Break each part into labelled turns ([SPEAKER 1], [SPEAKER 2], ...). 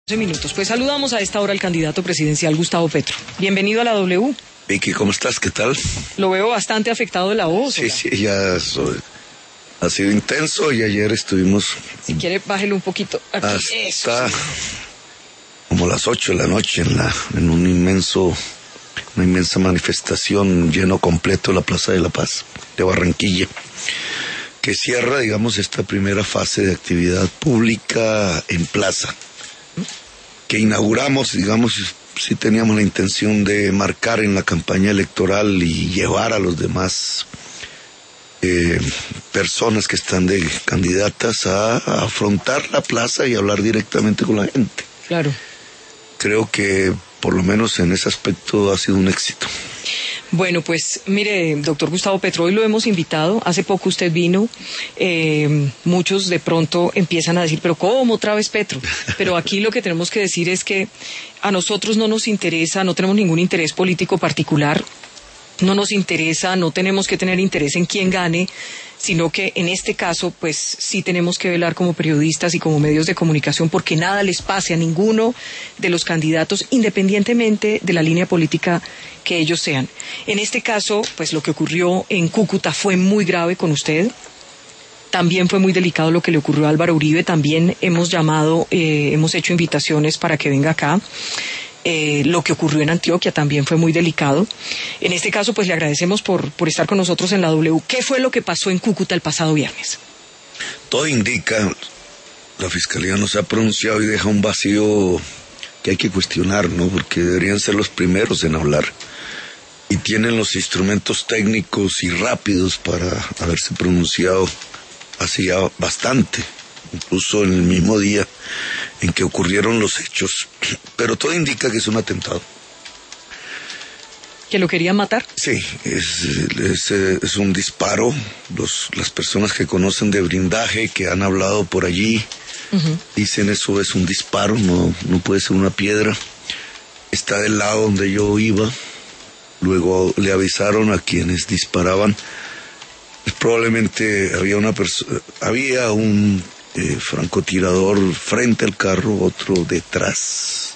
[SPEAKER 1] Minutos. Pues saludamos a esta hora al candidato presidencial Gustavo Petro. Bienvenido a la W.
[SPEAKER 2] Vicky, ¿cómo estás? ¿Qué tal?
[SPEAKER 1] Lo veo bastante afectado de la voz.
[SPEAKER 2] Sí, ya ha sido intenso y ayer estuvimos...
[SPEAKER 1] Si quiere, bájelo un poquito. Aquí.
[SPEAKER 2] Hasta como las 8 de la noche en una inmensa manifestación lleno completo de la Plaza de la Paz de Barranquilla, que cierra, digamos, esta primera fase de actividad pública en plaza, que inauguramos, digamos, sí teníamos la intención de marcar en la campaña electoral y llevar a los demás personas que están de candidatas a afrontar la plaza y hablar directamente con la gente.
[SPEAKER 1] Claro.
[SPEAKER 2] Creo que por lo menos en ese aspecto ha sido un éxito.
[SPEAKER 1] Bueno, pues mire, doctor Gustavo Petro, hoy lo hemos invitado, hace poco usted vino, muchos de pronto empiezan a decir, pero ¿cómo otra vez Petro? Pero aquí lo que tenemos que decir es que a nosotros no nos interesa, no tenemos ningún interés político particular, no nos interesa, no tenemos que tener interés en quién gane, sino que en este caso, pues sí tenemos que velar como periodistas y como medios de comunicación porque nada les pase a ninguno de los candidatos, independientemente de la línea política que ellos sean. En este caso, pues lo que ocurrió en Cúcuta fue muy grave con usted. También fue muy delicado lo que le ocurrió a Álvaro Uribe. También hemos hecho invitaciones para que venga acá. Lo que ocurrió en Antioquia también fue muy delicado. En este caso, pues le agradecemos por estar con nosotros en la W. ¿Qué fue lo que pasó en Cúcuta el pasado viernes?
[SPEAKER 2] Todo indica, la Fiscalía no se ha pronunciado y deja un vacío que hay que cuestionar, ¿no? Porque deberían ser los primeros en hablar. Y tienen los instrumentos técnicos y rápidos para haberse pronunciado hace ya bastante, incluso en el mismo día en que ocurrieron los hechos, pero todo indica que es un atentado.
[SPEAKER 1] ¿Que lo querían matar?
[SPEAKER 2] Sí, es un disparo. Las personas que conocen de blindaje, que han hablado por allí, dicen eso es un disparo, no puede ser una piedra. Está del lado donde yo iba, luego le avisaron a quienes disparaban. Probablemente había un francotirador frente al carro, otro detrás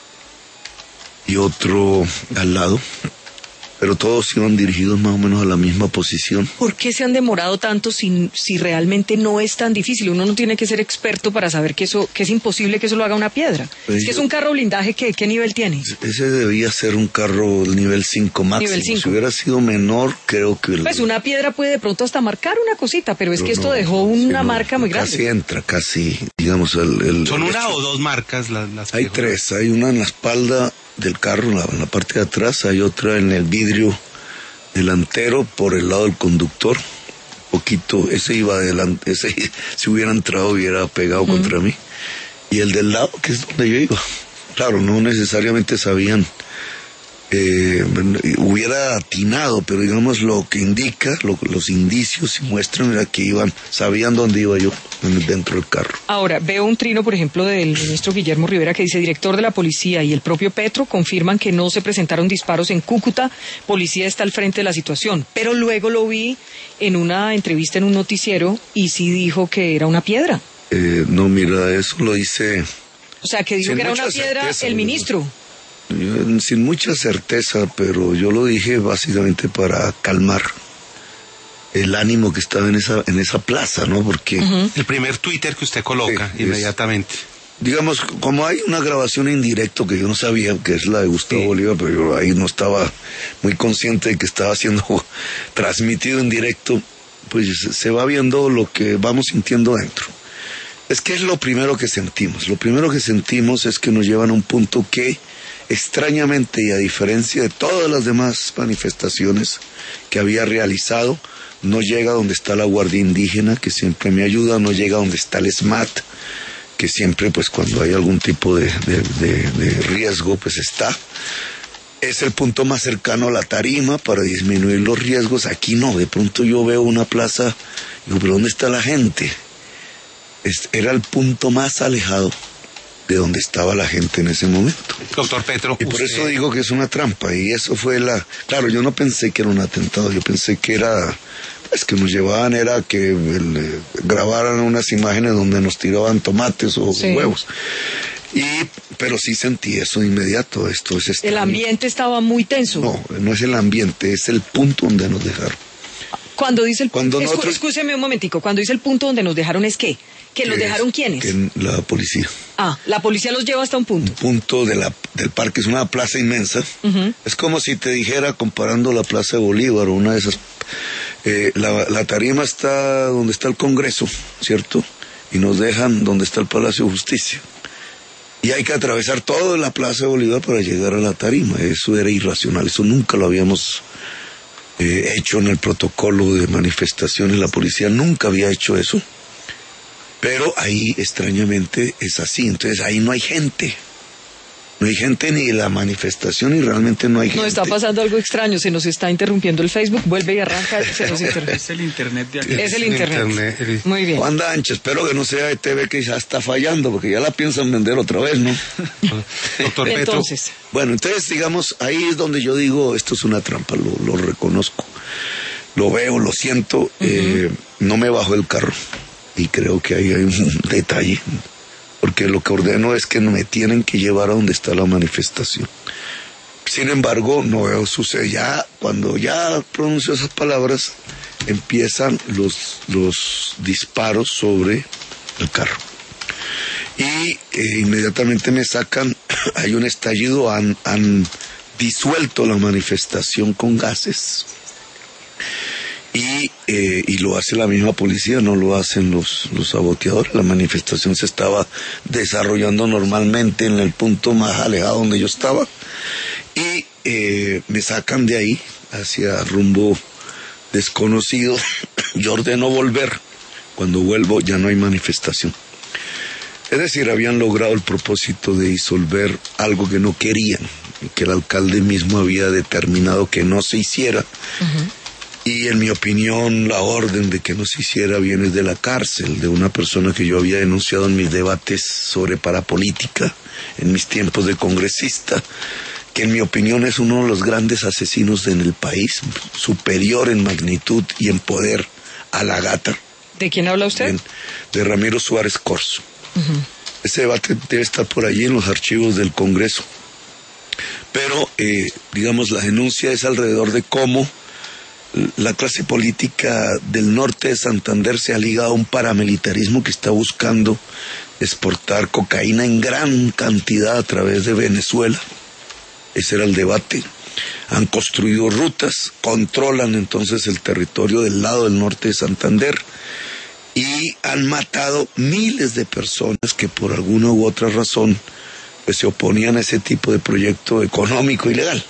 [SPEAKER 2] y otro al lado, pero todos iban dirigidos más o menos a la misma posición.
[SPEAKER 1] ¿Por qué se han demorado tanto si realmente no es tan difícil? Uno no tiene que ser experto para saber que es imposible que eso lo haga una piedra. Pues es que es un carro blindaje, ¿qué nivel tiene?
[SPEAKER 2] Ese debía ser un carro nivel 5 máximo. Nivel 5. Si hubiera sido menor, creo que...
[SPEAKER 1] Pues una piedra puede de pronto hasta marcar una cosita, pero es que esto dejó una marca muy grande.
[SPEAKER 2] Casi, digamos...
[SPEAKER 3] ¿Son una o dos marcas las
[SPEAKER 2] Hay tres, hay una en la espalda del carro, en la parte de atrás, hay otra en el vidrio delantero por el lado del conductor, poquito, ese iba adelante, ese si hubiera entrado hubiera pegado contra mí, y el del lado, que es donde yo iba, claro, no necesariamente sabían, hubiera atinado, pero digamos lo que indica, los indicios y muestran era que sabían dónde iba yo, dentro del carro.
[SPEAKER 1] Ahora, veo un trino, por ejemplo, del ministro Guillermo Rivera que dice, director de la policía y el propio Petro confirman que no se presentaron disparos en Cúcuta, policía está al frente de la situación, pero luego lo vi en una entrevista en un noticiero y sí dijo que era una piedra.
[SPEAKER 2] No, mira, eso lo dice...
[SPEAKER 1] O sea, que dijo que era una piedra certeza, el ministro.
[SPEAKER 2] Sin mucha certeza, pero yo lo dije básicamente para calmar el ánimo que estaba en esa plaza, ¿no? Porque...
[SPEAKER 3] El primer Twitter que usted coloca inmediatamente.
[SPEAKER 2] Digamos, como hay una grabación en directo que yo no sabía, que es la de Gustavo Bolívar, pero yo ahí no estaba muy consciente de que estaba siendo transmitido en directo, pues se va viendo lo que vamos sintiendo dentro. Es que es lo primero que sentimos. Lo primero que sentimos es que nos llevan a un punto que, extrañamente y a diferencia de todas las demás manifestaciones que había realizado, no llega donde está la Guardia Indígena, que siempre me ayuda, no llega donde está el SMAT, que siempre, pues cuando hay algún tipo de riesgo, pues está. Es el punto más cercano a la tarima para disminuir los riesgos. Aquí no, de pronto yo veo una plaza, digo, ¿pero dónde está la gente? Era el punto más alejado de donde estaba la gente en ese momento.
[SPEAKER 3] Doctor Petro,
[SPEAKER 2] y por eso digo que es una trampa, y eso fue Claro, yo no pensé que era un atentado, yo pensé que era... Pues que nos llevaban era que grabaran unas imágenes donde nos tiraban tomates o huevos. Pero sí sentí eso de inmediato, esto es extraño.
[SPEAKER 1] El ambiente estaba muy tenso.
[SPEAKER 2] No es el ambiente, es el punto donde nos dejaron.
[SPEAKER 1] Cuando dice el
[SPEAKER 2] Cuando nosotros...
[SPEAKER 1] Escúcheme un momentico, cuando dice el punto donde nos dejaron es ¿qué? ¿Que los dejaron quiénes?
[SPEAKER 2] Que la policía.
[SPEAKER 1] La policía los lleva hasta un punto.
[SPEAKER 2] Un punto del parque, es una plaza inmensa. Es como si te dijera, comparando la Plaza de Bolívar o una de esas... la tarima está donde está el Congreso, ¿cierto? Y nos dejan donde está el Palacio de Justicia. Y hay que atravesar toda la Plaza de Bolívar para llegar a la tarima. Eso era irracional, eso nunca lo habíamos hecho en el protocolo de manifestaciones. La policía nunca había hecho eso. Pero ahí, extrañamente, es así. Entonces, ahí no hay gente. No hay gente ni de la manifestación y realmente no hay gente.
[SPEAKER 1] No, está pasando algo extraño. Se nos está interrumpiendo el Facebook. Vuelve y arranca. Se nos interrumpe.
[SPEAKER 4] Es el internet de aquí.
[SPEAKER 1] Es el internet. Muy bien.
[SPEAKER 2] Banda ancha, espero que no sea de TV que ya está fallando, porque ya la piensan vender otra vez, ¿no?
[SPEAKER 3] Doctor Petro.
[SPEAKER 1] Entonces.
[SPEAKER 2] Bueno, entonces, digamos, ahí es donde yo digo, esto es una trampa, lo reconozco. Lo veo, lo siento. No me bajo del carro. Y creo que ahí hay un detalle, porque lo que ordeno es que me tienen que llevar a donde está la manifestación. Sin embargo, no veo suceder. Ya, cuando ya pronuncio esas palabras, empiezan los disparos sobre el carro. Y inmediatamente me sacan, hay un estallido, han disuelto la manifestación con gases. Y lo hace la misma policía, no lo hacen los saboteadores. La manifestación se estaba desarrollando normalmente en el punto más alejado donde yo estaba. Y me sacan de ahí hacia rumbo desconocido. Yo ordeno volver. Cuando vuelvo ya no hay manifestación. Es decir, habían logrado el propósito de disolver algo que no querían, que el alcalde mismo había determinado que no se hiciera. Y en mi opinión, la orden de que no se hiciera viene de la cárcel, de una persona que yo había denunciado en mis debates sobre parapolítica, en mis tiempos de congresista, que en mi opinión es uno de los grandes asesinos en el país, superior en magnitud y en poder a la Gata.
[SPEAKER 1] ¿De quién habla usted?
[SPEAKER 2] De Ramiro Suárez Corzo. Ese debate debe estar por allí en los archivos del Congreso. Pero, digamos, la denuncia es alrededor de cómo la clase política del norte de Santander se ha ligado a un paramilitarismo que está buscando exportar cocaína en gran cantidad a través de Venezuela. Ese era el debate. Han construido rutas, controlan entonces el territorio del lado del norte de Santander y han matado miles de personas que por alguna u otra razón pues, se oponían a ese tipo de proyecto económico ilegal.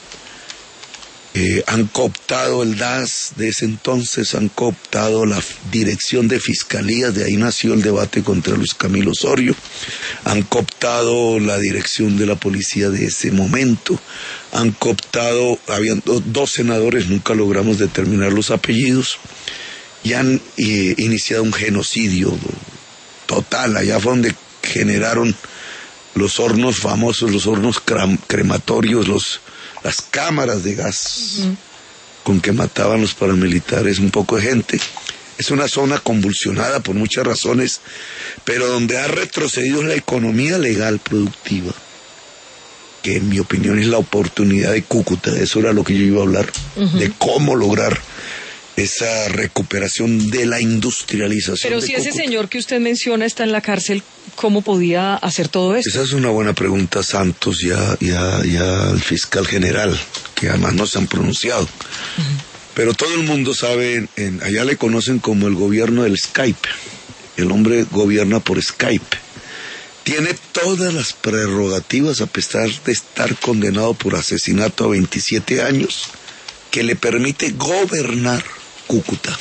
[SPEAKER 2] Han cooptado el DAS de ese entonces, han cooptado la dirección de fiscalías, de ahí nació el debate contra Luis Camilo Osorio, han cooptado la dirección de la policía de ese momento, han cooptado, habían dos senadores, nunca logramos determinar los apellidos, y han iniciado un genocidio total. Allá fue donde generaron los hornos famosos, los hornos crematorios, las cámaras de gas con que mataban los paramilitares un poco de gente. Es una zona convulsionada por muchas razones, pero donde ha retrocedido la economía legal productiva, que en mi opinión es la oportunidad de Cúcuta. Eso era lo que yo iba a hablar, de cómo lograr esa recuperación de la industrialización.
[SPEAKER 1] Pero si ese señor que usted menciona está en la cárcel, ¿cómo podía hacer todo eso?
[SPEAKER 2] Esa es una buena pregunta, Santos, ya al fiscal general, que además no se han pronunciado. Pero todo el mundo sabe, allá le conocen como el gobierno del Skype. El hombre gobierna por Skype. Tiene todas las prerrogativas, a pesar de estar condenado por asesinato a 27 años, que le permite gobernar Cúcuta.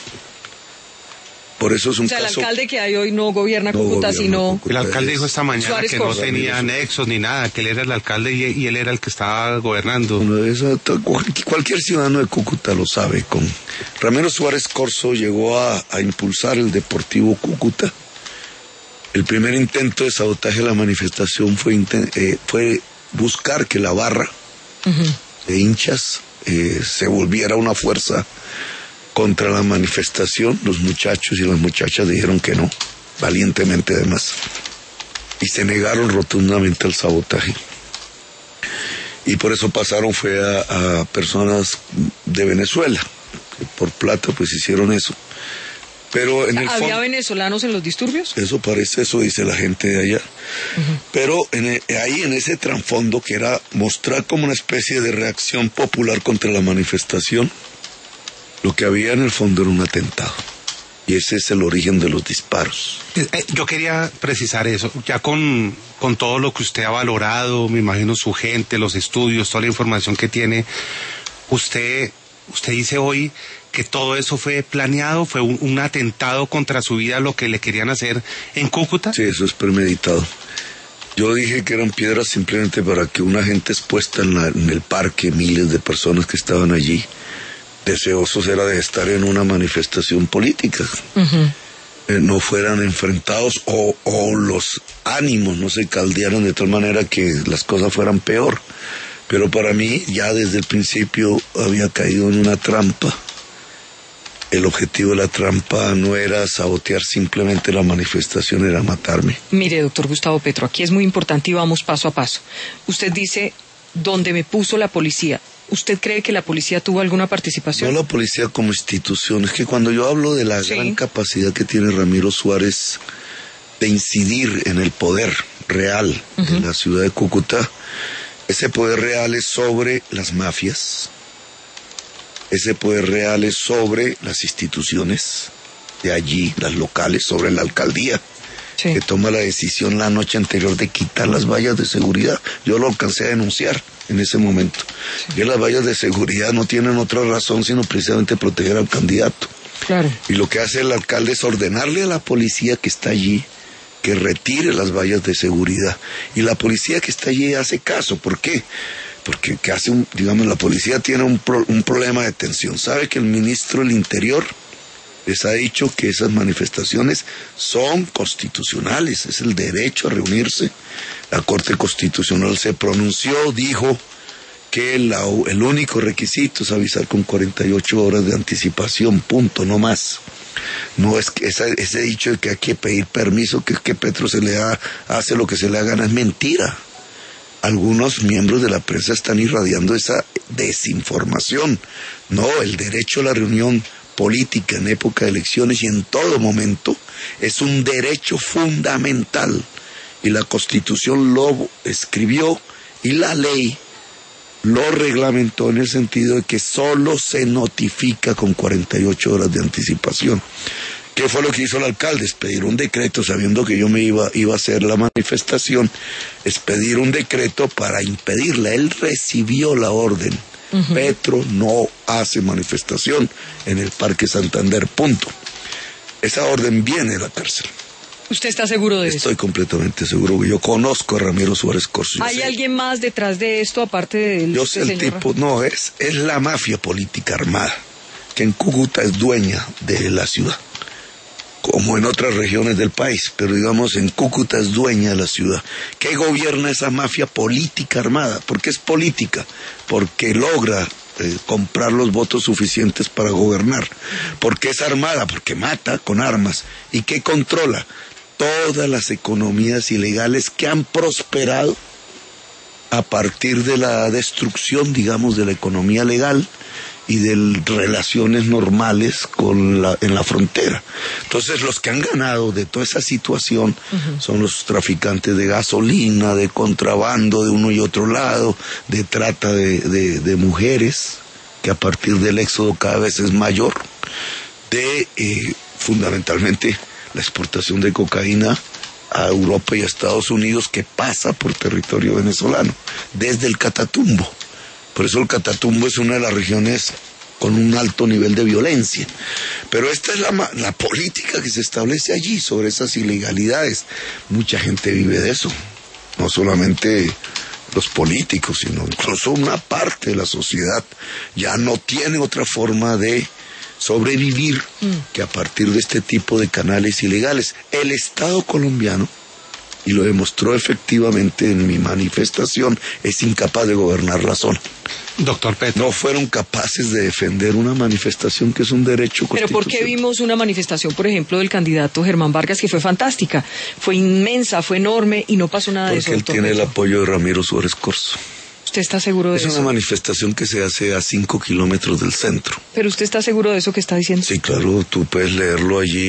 [SPEAKER 2] Por eso es un caso...
[SPEAKER 1] el alcalde que hay hoy no gobierna Cúcuta, sino...
[SPEAKER 3] El alcalde dijo esta mañana
[SPEAKER 1] Suárez
[SPEAKER 3] que
[SPEAKER 1] Corzo.
[SPEAKER 3] no tenía nexos ni nada, que él era el alcalde y él era el que estaba gobernando.
[SPEAKER 2] Bueno, cualquier ciudadano de Cúcuta lo sabe. Ramiro Suárez Corzo llegó a impulsar el Deportivo Cúcuta. El primer intento de sabotaje de la manifestación fue buscar que la barra de hinchas se volviera una fuerza contra la manifestación. Los muchachos y las muchachas dijeron que no, valientemente además. y se negaron rotundamente al sabotaje. Y por eso pasaron fue a personas de Venezuela, que por plata pues hicieron eso. Pero en el
[SPEAKER 1] ¿Había
[SPEAKER 2] fondo,
[SPEAKER 1] venezolanos en los disturbios?
[SPEAKER 2] eso parece, eso dice la gente de allá. Pero ahí en ese trasfondo, que era mostrar como una especie de reacción popular contra la manifestación, lo que había en el fondo era un atentado. Y ese es el origen de los disparos.
[SPEAKER 3] Yo quería precisar eso, ya con todo lo que usted ha valorado, me imagino su gente, los estudios, toda la información que tiene, usted dice hoy que todo eso fue planeado, fue un atentado contra su vida, lo que le querían hacer en Cúcuta.
[SPEAKER 2] Sí, eso es premeditado. Yo dije que eran piedras simplemente para que una gente expuesta en el parque, miles de personas que estaban allí, deseosos era de estar en una manifestación política, no fueran enfrentados o los ánimos no se caldearan de tal manera que las cosas fueran peor. Pero para mí ya desde el principio había caído en una trampa. El objetivo de la trampa no era sabotear simplemente la manifestación, era matarme.
[SPEAKER 1] Mire, doctor Gustavo Petro, aquí es muy importante y vamos paso a paso. Usted dice, ¿dónde me puso la policía? ¿Usted cree que la policía tuvo alguna participación?
[SPEAKER 2] No la policía como institución. Es que cuando yo hablo de la gran capacidad que tiene Ramiro Suárez de incidir en el poder real de la ciudad de Cúcuta, ese poder real es sobre las mafias. Ese poder real es sobre las instituciones de allí, las locales, sobre la alcaldía, que toma la decisión la noche anterior de quitar las vallas de seguridad. Yo lo alcancé a denunciar en ese momento. Que las vallas de seguridad no tienen otra razón sino precisamente proteger al candidato.
[SPEAKER 1] Claro.
[SPEAKER 2] Y lo que hace el alcalde es ordenarle a la policía que está allí que retire las vallas de seguridad. Y la policía que está allí hace caso. ¿Por qué? Porque la policía tiene un problema de tensión. Sabe que el ministro del Interior les ha dicho que esas manifestaciones son constitucionales, es el derecho a reunirse. La Corte Constitucional se pronunció, dijo que el único requisito es avisar con 48 horas de anticipación, punto, no más. No es que ese dicho de que hay que pedir permiso, que Petro hace lo que se le da gana, es mentira. Algunos miembros de la prensa están irradiando esa desinformación. No, el derecho a la reunión política en época de elecciones y en todo momento es un derecho fundamental. Y la Constitución lo escribió y la ley lo reglamentó en el sentido de que solo se notifica con 48 horas de anticipación. ¿Qué fue lo que hizo el alcalde? Expedir un decreto, sabiendo que yo me iba a hacer la manifestación, expedir un decreto para impedirla. Él recibió la orden. Petro no hace manifestación en el Parque Santander, punto. Esa orden viene de la cárcel.
[SPEAKER 1] ¿Usted está seguro de eso?
[SPEAKER 2] Estoy completamente seguro. Yo conozco a Ramiro Suárez Corso.
[SPEAKER 1] ¿Hay alguien más detrás de esto aparte de él?
[SPEAKER 2] Yo sé el tipo, no, es la mafia política armada, que en Cúcuta es dueña de la ciudad, como en otras regiones del país, pero digamos en Cúcuta es dueña de la ciudad. ¿Qué gobierna esa mafia política armada? ¿Por qué es política? Porque logra comprar los votos suficientes para gobernar. ¿Por qué es armada? Porque mata con armas. ¿Y qué controla? Todas las economías ilegales que han prosperado a partir de la destrucción, digamos, de la economía legal y de relaciones normales en la frontera. Entonces los que han ganado de toda esa situación son los traficantes de gasolina, de contrabando de uno y otro lado, de trata de mujeres, que a partir del éxodo cada vez es mayor, de fundamentalmente la exportación de cocaína a Europa y a Estados Unidos, que pasa por territorio venezolano, desde el Catatumbo. Por eso el Catatumbo es una de las regiones con un alto nivel de violencia. Pero esta es la política que se establece allí sobre esas ilegalidades. Mucha gente vive de eso. No solamente los políticos, sino incluso una parte de la sociedad ya no tiene otra forma de sobrevivir que a partir de este tipo de canales ilegales. El Estado colombiano y lo demostró efectivamente en mi manifestación, es incapaz de gobernar la zona.
[SPEAKER 3] Doctor Petro.
[SPEAKER 2] No fueron capaces de defender una manifestación que es un derecho constitucional.
[SPEAKER 1] Pero ¿por qué vimos una manifestación, por ejemplo, del candidato Germán Vargas, que fue fantástica? Fue inmensa, fue enorme y no pasó nada de eso.
[SPEAKER 2] Porque él tiene el apoyo de Ramiro Suárez Corso.
[SPEAKER 1] ¿Usted está seguro de eso?
[SPEAKER 2] Es una manifestación que se hace a 5 kilómetros del centro.
[SPEAKER 1] ¿Pero usted está seguro de eso que está diciendo?
[SPEAKER 2] Sí, claro, tú puedes leerlo allí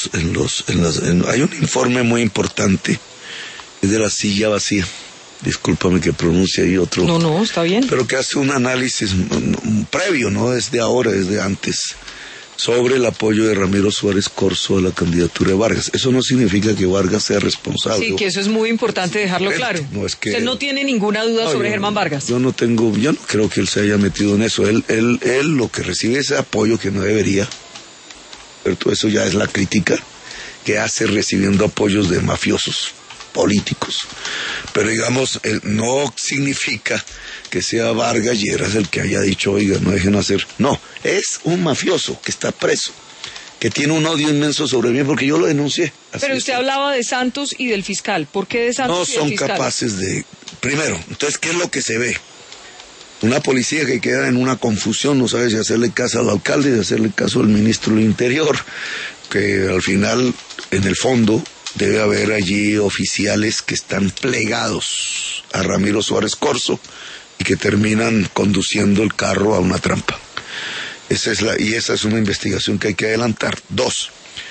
[SPEAKER 2] hay un informe muy importante, es de La Silla Vacía. Discúlpame que pronuncie ahí otro.
[SPEAKER 1] No, está bien.
[SPEAKER 2] Pero que hace un análisis previo, no desde ahora, desde antes, sobre el apoyo de Ramiro Suárez Corso a la candidatura de Vargas. Eso no significa que Vargas sea responsable.
[SPEAKER 1] Sí, que eso es muy importante dejarlo claro.
[SPEAKER 2] No, es que
[SPEAKER 1] usted no tiene ninguna duda sobre Germán Vargas.
[SPEAKER 2] Yo no creo que él se haya metido en eso. Él lo que recibe ese apoyo que no debería. Pero eso ya es la crítica que hace recibiendo apoyos de mafiosos políticos. Pero digamos, no significa que sea Vargas Lleras el que haya dicho, oiga, no dejen hacer. No, es un mafioso que está preso, que tiene un odio inmenso sobre mí, porque yo lo denuncié.
[SPEAKER 1] Pero usted hablaba de Santos y del fiscal. ¿Por qué de Santos y del fiscal?
[SPEAKER 2] No son capaces de... Primero, entonces, ¿qué es lo que se ve? Una policía que queda en una confusión, no sabe si hacerle caso al alcalde, si hacerle caso al ministro del Interior, que al final, en el fondo, debe haber allí oficiales que están plegados a Ramiro Suárez Corso y que terminan conduciendo el carro a una trampa. Esa es una investigación que hay que adelantar. 2,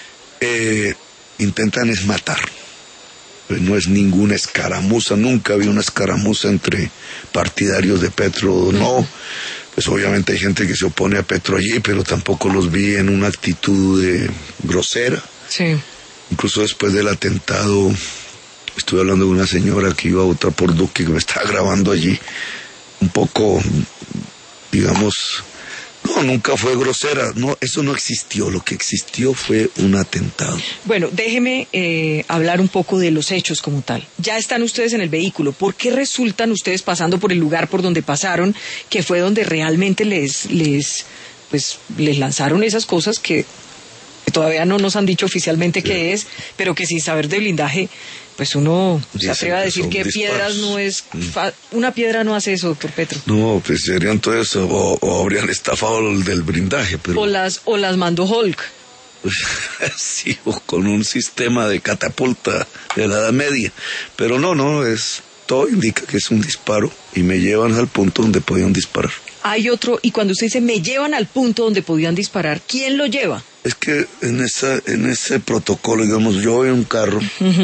[SPEAKER 2] intentan matar. No es ninguna escaramuza, nunca había una escaramuza entre partidarios de Petro, no. Pues obviamente hay gente que se opone a Petro allí, pero tampoco los vi en una actitud grosera.
[SPEAKER 1] Sí.
[SPEAKER 2] Incluso después del atentado, estuve hablando con una señora que iba a votar por Duque, que me estaba grabando allí, un poco, digamos, no, nunca fue grosera, no, eso no existió, lo que existió fue un atentado.
[SPEAKER 1] Bueno, déjeme hablar un poco de los hechos como tal. Ya están ustedes en el vehículo, ¿por qué resultan ustedes pasando por el lugar por donde pasaron, que fue donde realmente les lanzaron esas cosas que todavía no nos han dicho oficialmente qué es, pero que sin saber de blindaje, pues uno se atreve a decir que piedras no es... Una piedra no hace eso, doctor Petro.
[SPEAKER 2] No, pues serían todo eso, o habrían estafado el del blindaje, pero...
[SPEAKER 1] O las mandó Hulk.
[SPEAKER 2] Sí, o con un sistema de catapulta de la Edad Media. Pero no, todo indica que es un disparo y me llevan al punto donde podían disparar.
[SPEAKER 1] Hay otro, y cuando usted dice me llevan al punto donde podían disparar, ¿quién lo lleva?
[SPEAKER 2] Es que en ese protocolo, digamos, yo voy en un carro,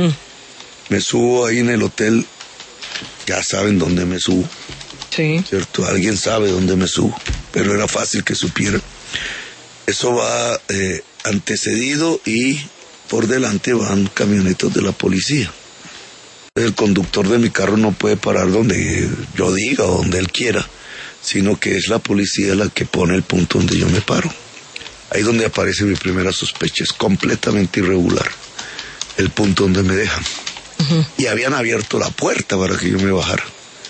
[SPEAKER 2] me subo ahí en el hotel, ya saben dónde me subo.
[SPEAKER 1] Sí.
[SPEAKER 2] ¿Cierto? Alguien sabe dónde me subo, pero era fácil que supiera. Eso va antecedido y por delante van camionetas de la policía. El conductor de mi carro no puede parar donde yo diga o donde él quiera, sino que es la policía la que pone el punto donde yo me paro. Ahí donde aparece mi primera sospecha, es completamente irregular el punto donde me dejan. Y habían abierto la puerta para que yo me bajara.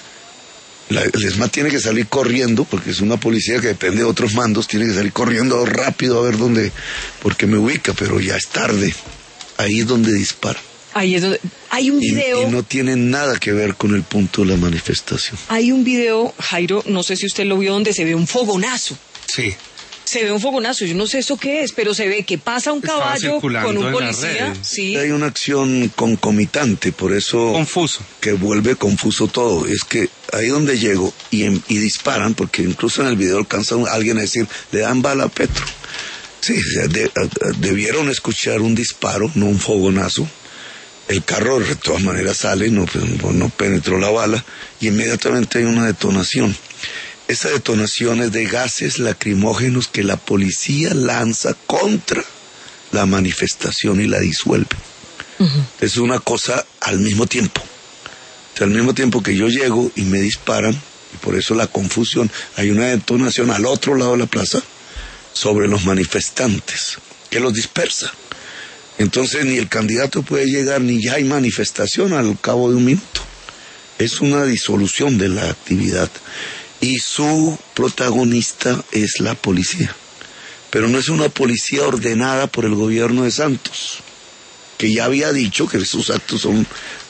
[SPEAKER 2] El ESMAD tiene que salir corriendo, porque es una policía que depende de otros mandos, tiene que salir corriendo rápido a ver dónde, porque me ubica, pero ya es tarde. Ahí es donde dispara.
[SPEAKER 1] Ahí es donde... Hay un video...
[SPEAKER 2] Y no tiene nada que ver con el punto de la manifestación.
[SPEAKER 1] Hay un video, Jairo, no sé si usted lo vio, donde se ve un fogonazo.
[SPEAKER 3] Sí.
[SPEAKER 1] Se ve un fogonazo, yo no sé eso qué es, pero se ve que pasa un caballo con un policía. Sí.
[SPEAKER 2] Hay una acción concomitante, por eso...
[SPEAKER 3] Confuso.
[SPEAKER 2] Que vuelve confuso todo. Es que ahí donde llego y disparan, porque incluso en el video alcanza alguien a decir, le dan bala a Petro. Sí, debieron escuchar un disparo, no un fogonazo. El carro de todas maneras sale, no penetró la bala, y inmediatamente hay una detonación. Esa detonación es de gases lacrimógenos que la policía lanza contra la manifestación y la disuelve. Es una cosa al mismo tiempo. O sea, al mismo tiempo que yo llego y me disparan, y por eso la confusión, hay una detonación al otro lado de la plaza sobre los manifestantes, que los dispersa. Entonces ni el candidato puede llegar, ni ya hay manifestación al cabo de un minuto. Es una disolución de la actividad. Y su protagonista es la policía. Pero no es una policía ordenada por el gobierno de Santos, que ya había dicho que sus actos son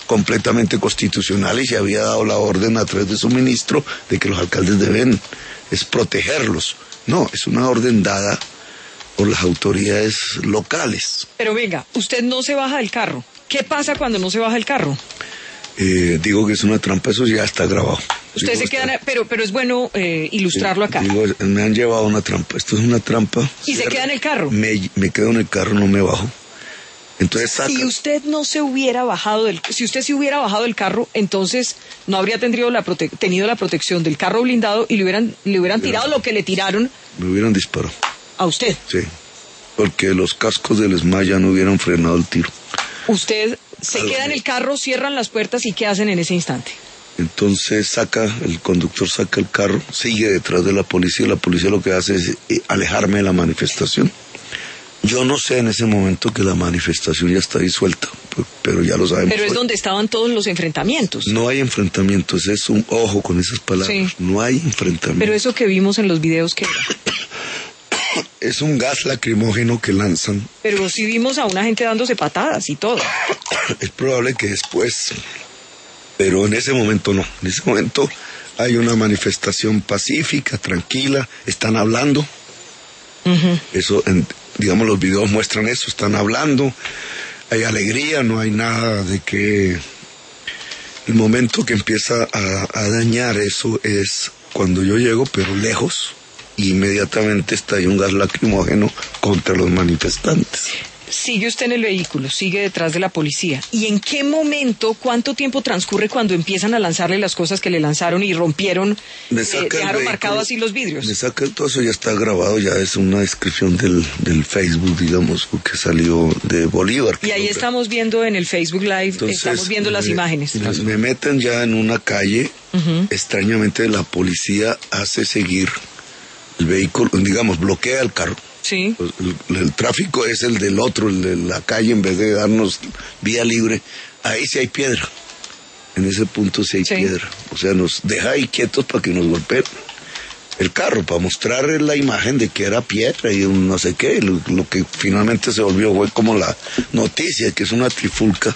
[SPEAKER 2] completamente constitucional y se había dado la orden a través de su ministro de que los alcaldes deben es protegerlos. No, es una orden dada por las autoridades locales.
[SPEAKER 1] Pero venga, usted no se baja del carro. ¿Qué pasa cuando no se baja del carro?
[SPEAKER 2] Digo que es una trampa, eso ya está grabado.
[SPEAKER 1] Usted se queda, pero es bueno ilustrarlo acá.
[SPEAKER 2] Digo, me han llevado a una trampa, esto es una trampa.
[SPEAKER 1] ¿Y se queda en el carro?
[SPEAKER 2] Me quedo en el carro, no me bajo. Entonces saca.
[SPEAKER 1] Si usted no se hubiera bajado si usted se hubiera bajado del carro, entonces no habría tenido la protección del carro blindado y le hubieran tirado lo que le tiraron.
[SPEAKER 2] Me hubieran disparado.
[SPEAKER 1] ¿A usted?
[SPEAKER 2] Sí, porque los cascos del ESMAD ya no hubieran frenado el tiro.
[SPEAKER 1] Usted se queda en el carro, cierran las puertas y ¿qué hacen en ese instante?
[SPEAKER 2] Entonces el conductor saca el carro, sigue detrás de la policía lo que hace es alejarme de la manifestación. Yo no sé en ese momento que la manifestación ya está disuelta, pero ya lo sabemos.
[SPEAKER 1] Pero es donde estaban todos los enfrentamientos.
[SPEAKER 2] No hay enfrentamientos, es un ojo con esas palabras, sí. No hay enfrentamientos.
[SPEAKER 1] Pero eso que vimos en los videos, ¿qué era?
[SPEAKER 2] Es un gas lacrimógeno que lanzan.
[SPEAKER 1] Pero sí vimos a una gente dándose patadas y todo.
[SPEAKER 2] Es probable que después, pero en ese momento no. En ese momento hay una manifestación pacífica, tranquila, están hablando. Uh-huh. Eso, digamos, los videos muestran eso, están hablando, hay alegría, no hay nada de que... El momento que empieza a dañar eso es cuando yo llego, pero lejos. Inmediatamente estalla un gas lacrimógeno contra los manifestantes.
[SPEAKER 1] Sigue usted en el vehículo, sigue detrás de la policía. ¿Y en qué momento, cuánto tiempo transcurre cuando empiezan a lanzarle las cosas que le lanzaron y rompieron, dejaron marcados así los vidrios?
[SPEAKER 2] Me saca todo eso, ya está grabado, ya es una descripción del Facebook, digamos, que salió de Bolívar.
[SPEAKER 1] Y ahí estamos viendo en el Facebook Live, entonces, estamos viendo las imágenes.
[SPEAKER 2] Me meten ya en una calle, uh-huh. Extrañamente la policía hace seguir el vehículo, digamos, bloquea el carro.
[SPEAKER 1] Sí.
[SPEAKER 2] El tráfico es el del otro, el de la calle, en vez de darnos vía libre. Ahí sí hay piedra. En ese punto sí hay piedra. O sea, nos deja ahí quietos para que nos golpeen el carro, para mostrar la imagen de que era piedra y no sé qué. Lo que finalmente se volvió fue como la noticia, que es una trifulca.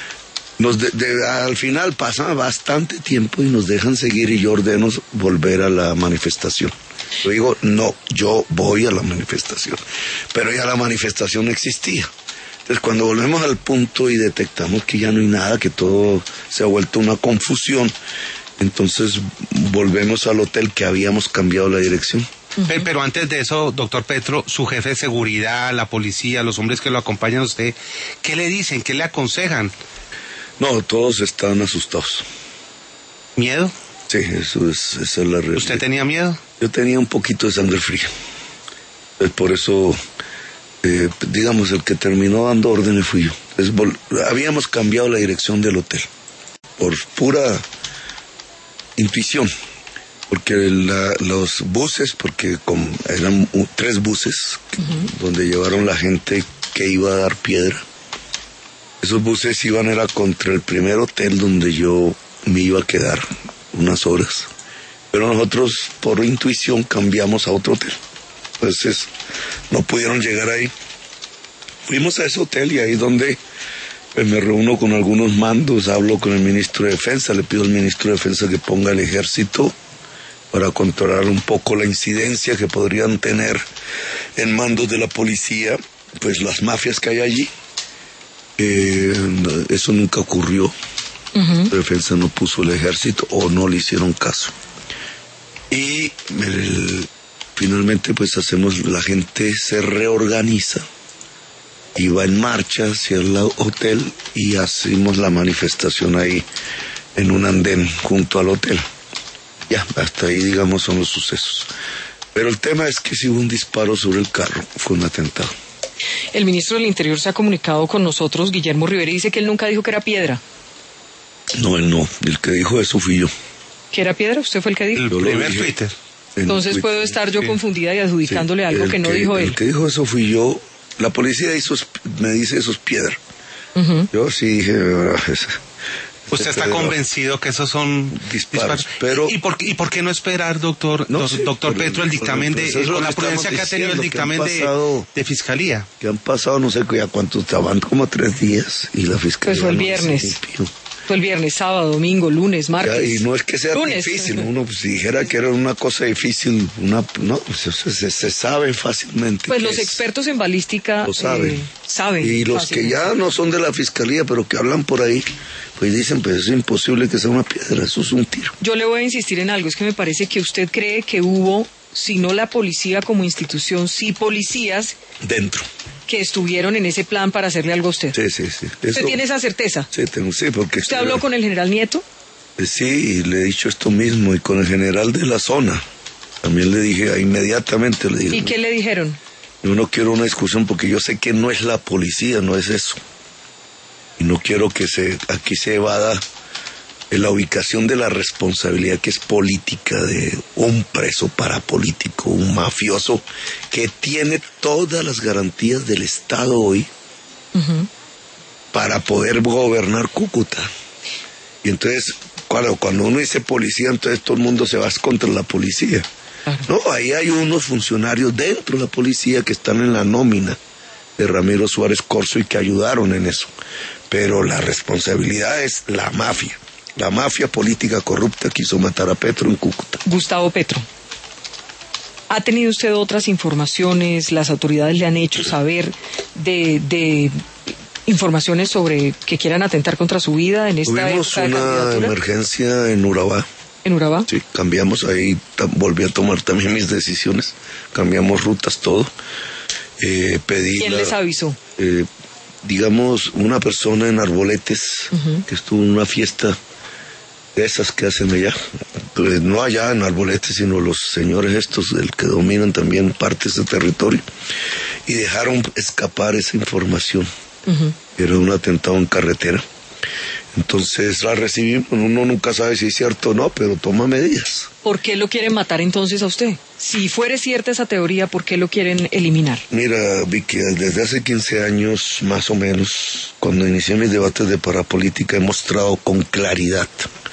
[SPEAKER 2] Al final pasa bastante tiempo y nos dejan seguir y yo ordeno volver a la manifestación. Yo digo, no, yo voy a la manifestación. Pero ya la manifestación existía. Entonces cuando volvemos al punto y detectamos que ya no hay nada, que todo se ha vuelto una confusión, entonces volvemos al hotel que habíamos cambiado la dirección.
[SPEAKER 3] Pero antes de eso, doctor Petro, su jefe de seguridad, la policía, los hombres que lo acompañan a usted, ¿qué le dicen? ¿Qué le aconsejan?
[SPEAKER 2] No, todos están asustados.
[SPEAKER 3] ¿Miedo?
[SPEAKER 2] Sí, esa es la realidad.
[SPEAKER 3] ¿Usted tenía miedo?
[SPEAKER 2] Yo tenía un poquito de sangre fría. Por eso, digamos, el que terminó dando órdenes fui yo. Habíamos cambiado la dirección del hotel. Por pura intuición. Porque los buses, porque eran 3 buses, uh-huh. Donde llevaron la gente que iba a dar piedra. Esos buses era contra el primer hotel donde yo me iba a quedar unas horas. Pero nosotros, por intuición, cambiamos a otro hotel. Entonces, no pudieron llegar ahí. Fuimos a ese hotel y ahí donde me reúno con algunos mandos, hablo con el ministro de Defensa, le pido al ministro de Defensa que ponga el ejército para controlar un poco la incidencia que podrían tener en mandos de la policía, pues las mafias que hay allí. Eso nunca ocurrió. Uh-huh. La defensa no puso el ejército o no le hicieron caso. Y finalmente pues la gente se reorganiza y va en marcha hacia el hotel y hacemos la manifestación ahí en un andén junto al hotel. Ya, hasta ahí digamos son los sucesos. Pero el tema es que si hubo un disparo sobre el carro, fue un atentado.
[SPEAKER 1] El ministro del Interior se ha comunicado con nosotros, Guillermo Rivera, y dice que él nunca dijo que era piedra.
[SPEAKER 2] No, él no. El que dijo eso fui yo.
[SPEAKER 1] ¿Que era piedra? ¿Usted fue el que dijo?
[SPEAKER 3] El primer Twitter.
[SPEAKER 1] Entonces puedo estar yo confundida y adjudicándole algo que no dijo él.
[SPEAKER 2] El que dijo eso fui yo. La policía me dice eso es piedra. Uh-huh. Yo sí dije...
[SPEAKER 3] ¿Usted está convencido que esos son disparos?
[SPEAKER 2] Pero,
[SPEAKER 3] ¿Y por qué no esperar, doctor Petro, el dictamen con la prudencia que ha tenido el dictamen de Fiscalía?
[SPEAKER 2] Que han pasado no sé ya cuántos, estaban como 3 días y la Fiscalía...
[SPEAKER 1] Pues fue el viernes. Todo el viernes, sábado, domingo, lunes, martes.
[SPEAKER 2] Ya, y no es que sea
[SPEAKER 1] lunes.
[SPEAKER 2] difícil, uno si dijera que era una cosa difícil, no, pues, se sabe fácilmente.
[SPEAKER 1] Pues los expertos en balística
[SPEAKER 2] lo saben.
[SPEAKER 1] Saben.
[SPEAKER 2] Y los que ya no son de la fiscalía, pero que hablan por ahí, pues dicen, pues es imposible que sea una piedra, eso es un tiro.
[SPEAKER 1] Yo le voy a insistir en algo, es que me parece que usted cree que hubo, si no la policía como institución, sí policías
[SPEAKER 2] Dentro.
[SPEAKER 1] que estuvieron en ese plan para hacerle algo a usted.
[SPEAKER 2] Sí.
[SPEAKER 1] ¿Usted tiene esa certeza?
[SPEAKER 2] Sí, porque...
[SPEAKER 1] ¿Usted habló con el general Nieto?
[SPEAKER 2] Sí, y le he dicho esto mismo, y con el general de la zona. También le dije, inmediatamente le dije...
[SPEAKER 1] ¿Y qué le dijeron?
[SPEAKER 2] Yo no quiero una discusión porque yo sé que no es la policía, no es eso. Y no quiero que aquí se evada la ubicación de la responsabilidad que es política de un preso parapolítico, un mafioso que tiene todas las garantías del Estado hoy para poder gobernar Cúcuta. Y entonces, cuando uno dice policía, entonces todo el mundo se va contra la policía. No, ahí hay unos funcionarios dentro de la policía que están en la nómina de Ramiro Suárez Corzo y que ayudaron en eso. Pero la responsabilidad es la mafia. La mafia política corrupta quiso matar a Petro en Cúcuta.
[SPEAKER 1] Gustavo Petro, ¿ha tenido usted otras informaciones? ¿Las autoridades le han hecho saber de informaciones sobre que quieran atentar contra su vida en esta
[SPEAKER 2] Tuvimos
[SPEAKER 1] época de
[SPEAKER 2] una
[SPEAKER 1] candidatura?
[SPEAKER 2] emergencia en Urabá.
[SPEAKER 1] ¿En Urabá?
[SPEAKER 2] Sí, cambiamos ahí, volví a tomar también mis decisiones, cambiamos rutas, todo.
[SPEAKER 1] ¿Quién les avisó?
[SPEAKER 2] Digamos, una persona en Arboletes, que estuvo en una fiesta de esas que hacen allá, pues no allá en Arboletes, sino los señores estos, el que dominan también partes de territorio, y dejaron escapar esa información. Era un atentado en carretera. Entonces la recibimos, uno nunca sabe si es cierto o no, pero toma medidas.
[SPEAKER 1] ¿Por qué lo quieren matar entonces a usted? Si fuera cierta esa teoría, ¿por qué lo quieren eliminar?
[SPEAKER 2] Mira, Vicky, desde hace 15 años, más o menos, cuando inicié mis debates de parapolítica, he mostrado con claridad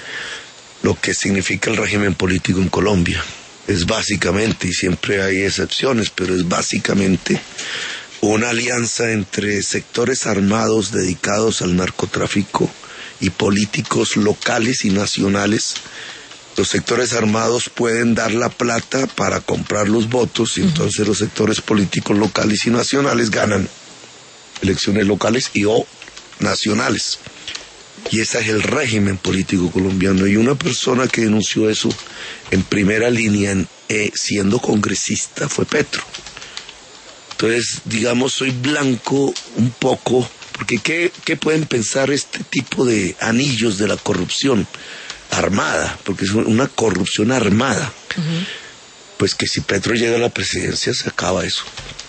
[SPEAKER 2] lo que significa el régimen político en Colombia. Es básicamente, y siempre hay excepciones, pero es básicamente una alianza entre sectores armados dedicados al narcotráfico y políticos locales y nacionales. Los sectores armados pueden dar la plata para comprar los votos y entonces los sectores políticos locales y nacionales ganan elecciones locales y o nacionales. Y ese es el régimen político colombiano. Y una persona que denunció eso en primera línea, siendo congresista, fue Petro. Entonces, digamos, soy blanco un poco, porque ¿qué pueden pensar este tipo de anillos de la corrupción armada? Porque es una corrupción armada. Pues que si Petro llega a la presidencia se acaba eso.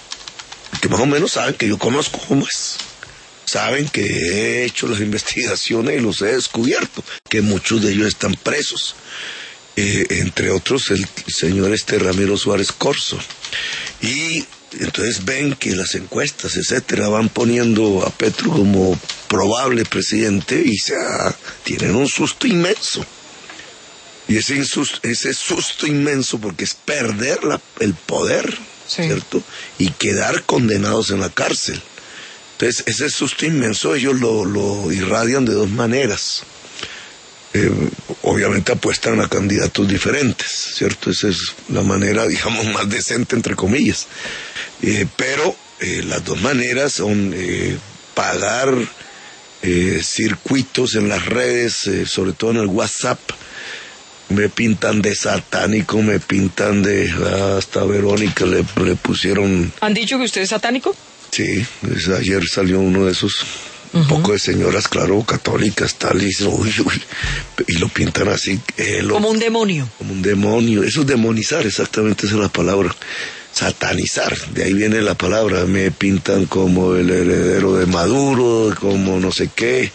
[SPEAKER 2] Que más o menos saben que yo conozco cómo es. Saben que he hecho las investigaciones y los he descubierto, que muchos de ellos están presos. Entre otros el señor Ramiro Suárez Corzo. Y entonces ven que las encuestas, etcétera, van poniendo a Petro como probable presidente y tienen un susto inmenso. Y ese susto inmenso, porque es perder el poder, ¿cierto? Y quedar condenados en la cárcel. Entonces, ese susto inmenso ellos lo irradian de dos maneras. Obviamente apuestan a candidatos diferentes, ¿cierto? Esa es la manera, digamos, más decente, entre comillas. Pero las dos maneras son pagar circuitos en las redes, sobre todo en el WhatsApp. Me pintan de satánico, me pintan de... hasta Verónica le pusieron...
[SPEAKER 1] ¿Han dicho que usted es satánico?
[SPEAKER 2] Sí, ayer salió uno de esos... Un poco de señoras, claro, católicas, tal, y dicen, uy, y lo pintan así.
[SPEAKER 1] Como un demonio.
[SPEAKER 2] Como un demonio. Eso es demonizar, exactamente esa es la palabra. Satanizar, de ahí viene la palabra. Me pintan como el heredero de Maduro, como no sé qué.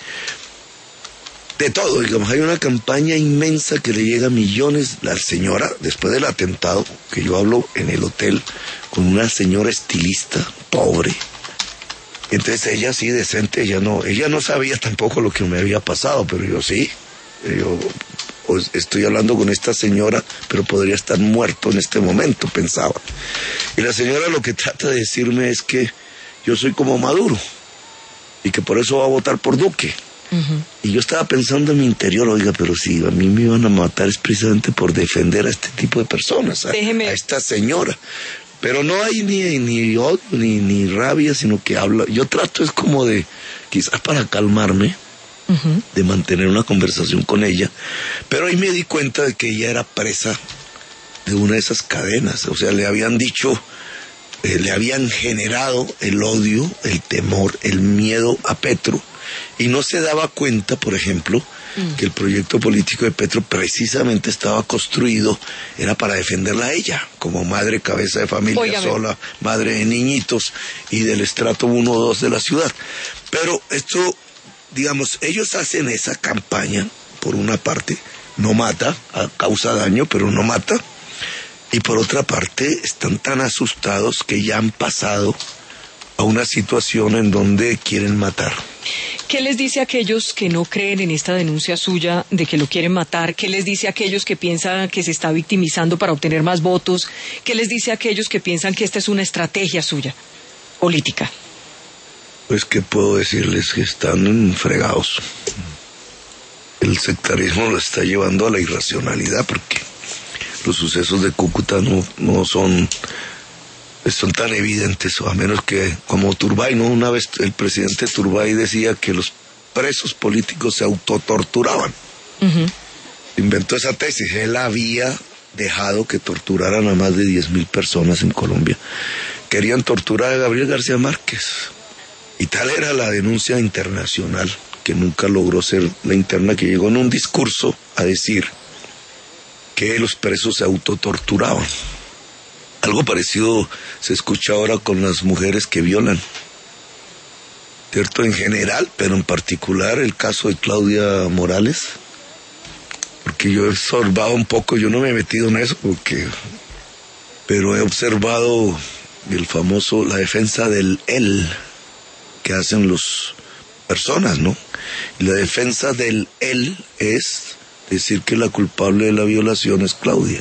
[SPEAKER 2] De todo, digamos, hay una campaña inmensa que le llega a millones. La señora, después del atentado, que yo hablo en el hotel, con una señora estilista, pobre. Entonces ella sí, decente, ella no sabía tampoco lo que me había pasado, pero yo sí. Yo estoy hablando con esta señora, pero podría estar muerto en este momento, pensaba. Y la señora lo que trata de decirme es que yo soy como Maduro y que por eso va a votar por Duque. Y yo estaba pensando en mi interior, oiga, pero si a mí me iban a matar es precisamente por defender a este tipo de personas, a esta señora. Pero no hay ni odio, ni rabia, sino que habla. Yo trato es como de, quizás para calmarme, de mantener una conversación con ella. Pero ahí me di cuenta de que ella era presa de una de esas cadenas. O sea, le habían dicho, le habían generado el odio, el temor, el miedo a Petro. Y no se daba cuenta, por ejemplo, que el proyecto político de Petro precisamente estaba construido, era para defenderla a ella, como madre cabeza de familia sola, madre de niñitos y del estrato 1 o 2 de la ciudad. Pero esto, digamos, ellos hacen esa campaña, por una parte, no mata, causa daño, pero no mata. Y por otra parte, están tan asustados que ya han pasado a una situación en donde quieren matar.
[SPEAKER 1] ¿Qué les dice a aquellos que no creen en esta denuncia suya de que lo quieren matar? ¿Qué les dice a aquellos que piensan que se está victimizando para obtener más votos? ¿Qué les dice a aquellos que piensan que esta es una estrategia suya, política?
[SPEAKER 2] Pues, ¿qué puedo decirles? Que están fregados. El sectarismo lo está llevando a la irracionalidad, porque los sucesos de Cúcuta no son tan evidentes, o a menos que, como Turbay, ¿no? Una vez el presidente Turbay decía que los presos políticos se autotorturaban. Inventó esa tesis. Él había dejado que torturaran a más de 10.000 personas en Colombia. Querían torturar a Gabriel García Márquez. Y tal era la denuncia internacional, que nunca logró ser la interna, que llegó en un discurso a decir que los presos se autotorturaban. Algo parecido se escucha ahora con las mujeres que violan, ¿cierto? En general, pero en particular el caso de Claudia Morales, porque yo he observado un poco, yo no me he metido en eso, pero he observado la defensa del él que hacen las personas, ¿no? Y la defensa del él es decir que la culpable de la violación es Claudia.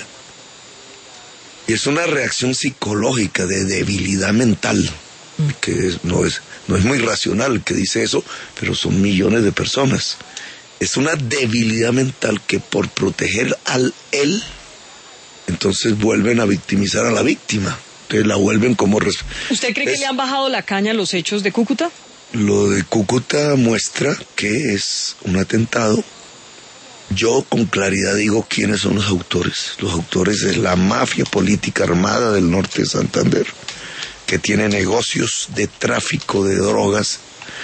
[SPEAKER 2] Y es una reacción psicológica de debilidad mental, que no es muy racional el que dice eso, pero son millones de personas. Es una debilidad mental que por proteger al él, entonces vuelven a victimizar a la víctima. Entonces la vuelven como...
[SPEAKER 1] ¿Usted cree que le han bajado la caña a los hechos de Cúcuta?
[SPEAKER 2] Lo de Cúcuta muestra que es un atentado. Yo con claridad digo quiénes son los autores. Los autores es la mafia política armada del norte de Santander, que tiene negocios de tráfico de drogas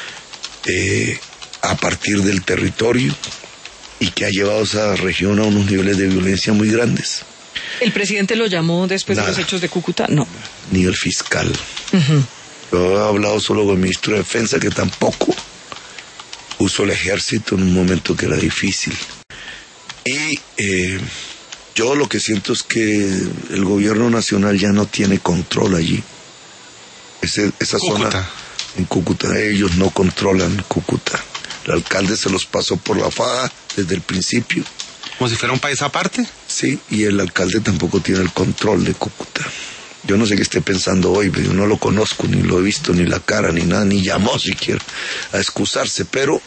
[SPEAKER 2] a partir del territorio y que ha llevado a esa región a unos niveles de violencia muy grandes.
[SPEAKER 1] ¿El presidente lo llamó después de los hechos de Cúcuta? No.
[SPEAKER 2] Ni el fiscal. Yo he hablado solo con el ministro de Defensa, que tampoco usó el ejército en un momento que era difícil. Y yo lo que siento es que el gobierno nacional ya no tiene control allí. Esa zona en Cúcuta, ellos no controlan Cúcuta. El alcalde se los pasó por la faja desde el principio.
[SPEAKER 3] ¿Como si fuera un país aparte?
[SPEAKER 2] Sí, y el alcalde tampoco tiene el control de Cúcuta. Yo no sé qué esté pensando hoy, pero yo no lo conozco, ni lo he visto, ni la cara, ni nada, ni llamó siquiera a excusarse, pero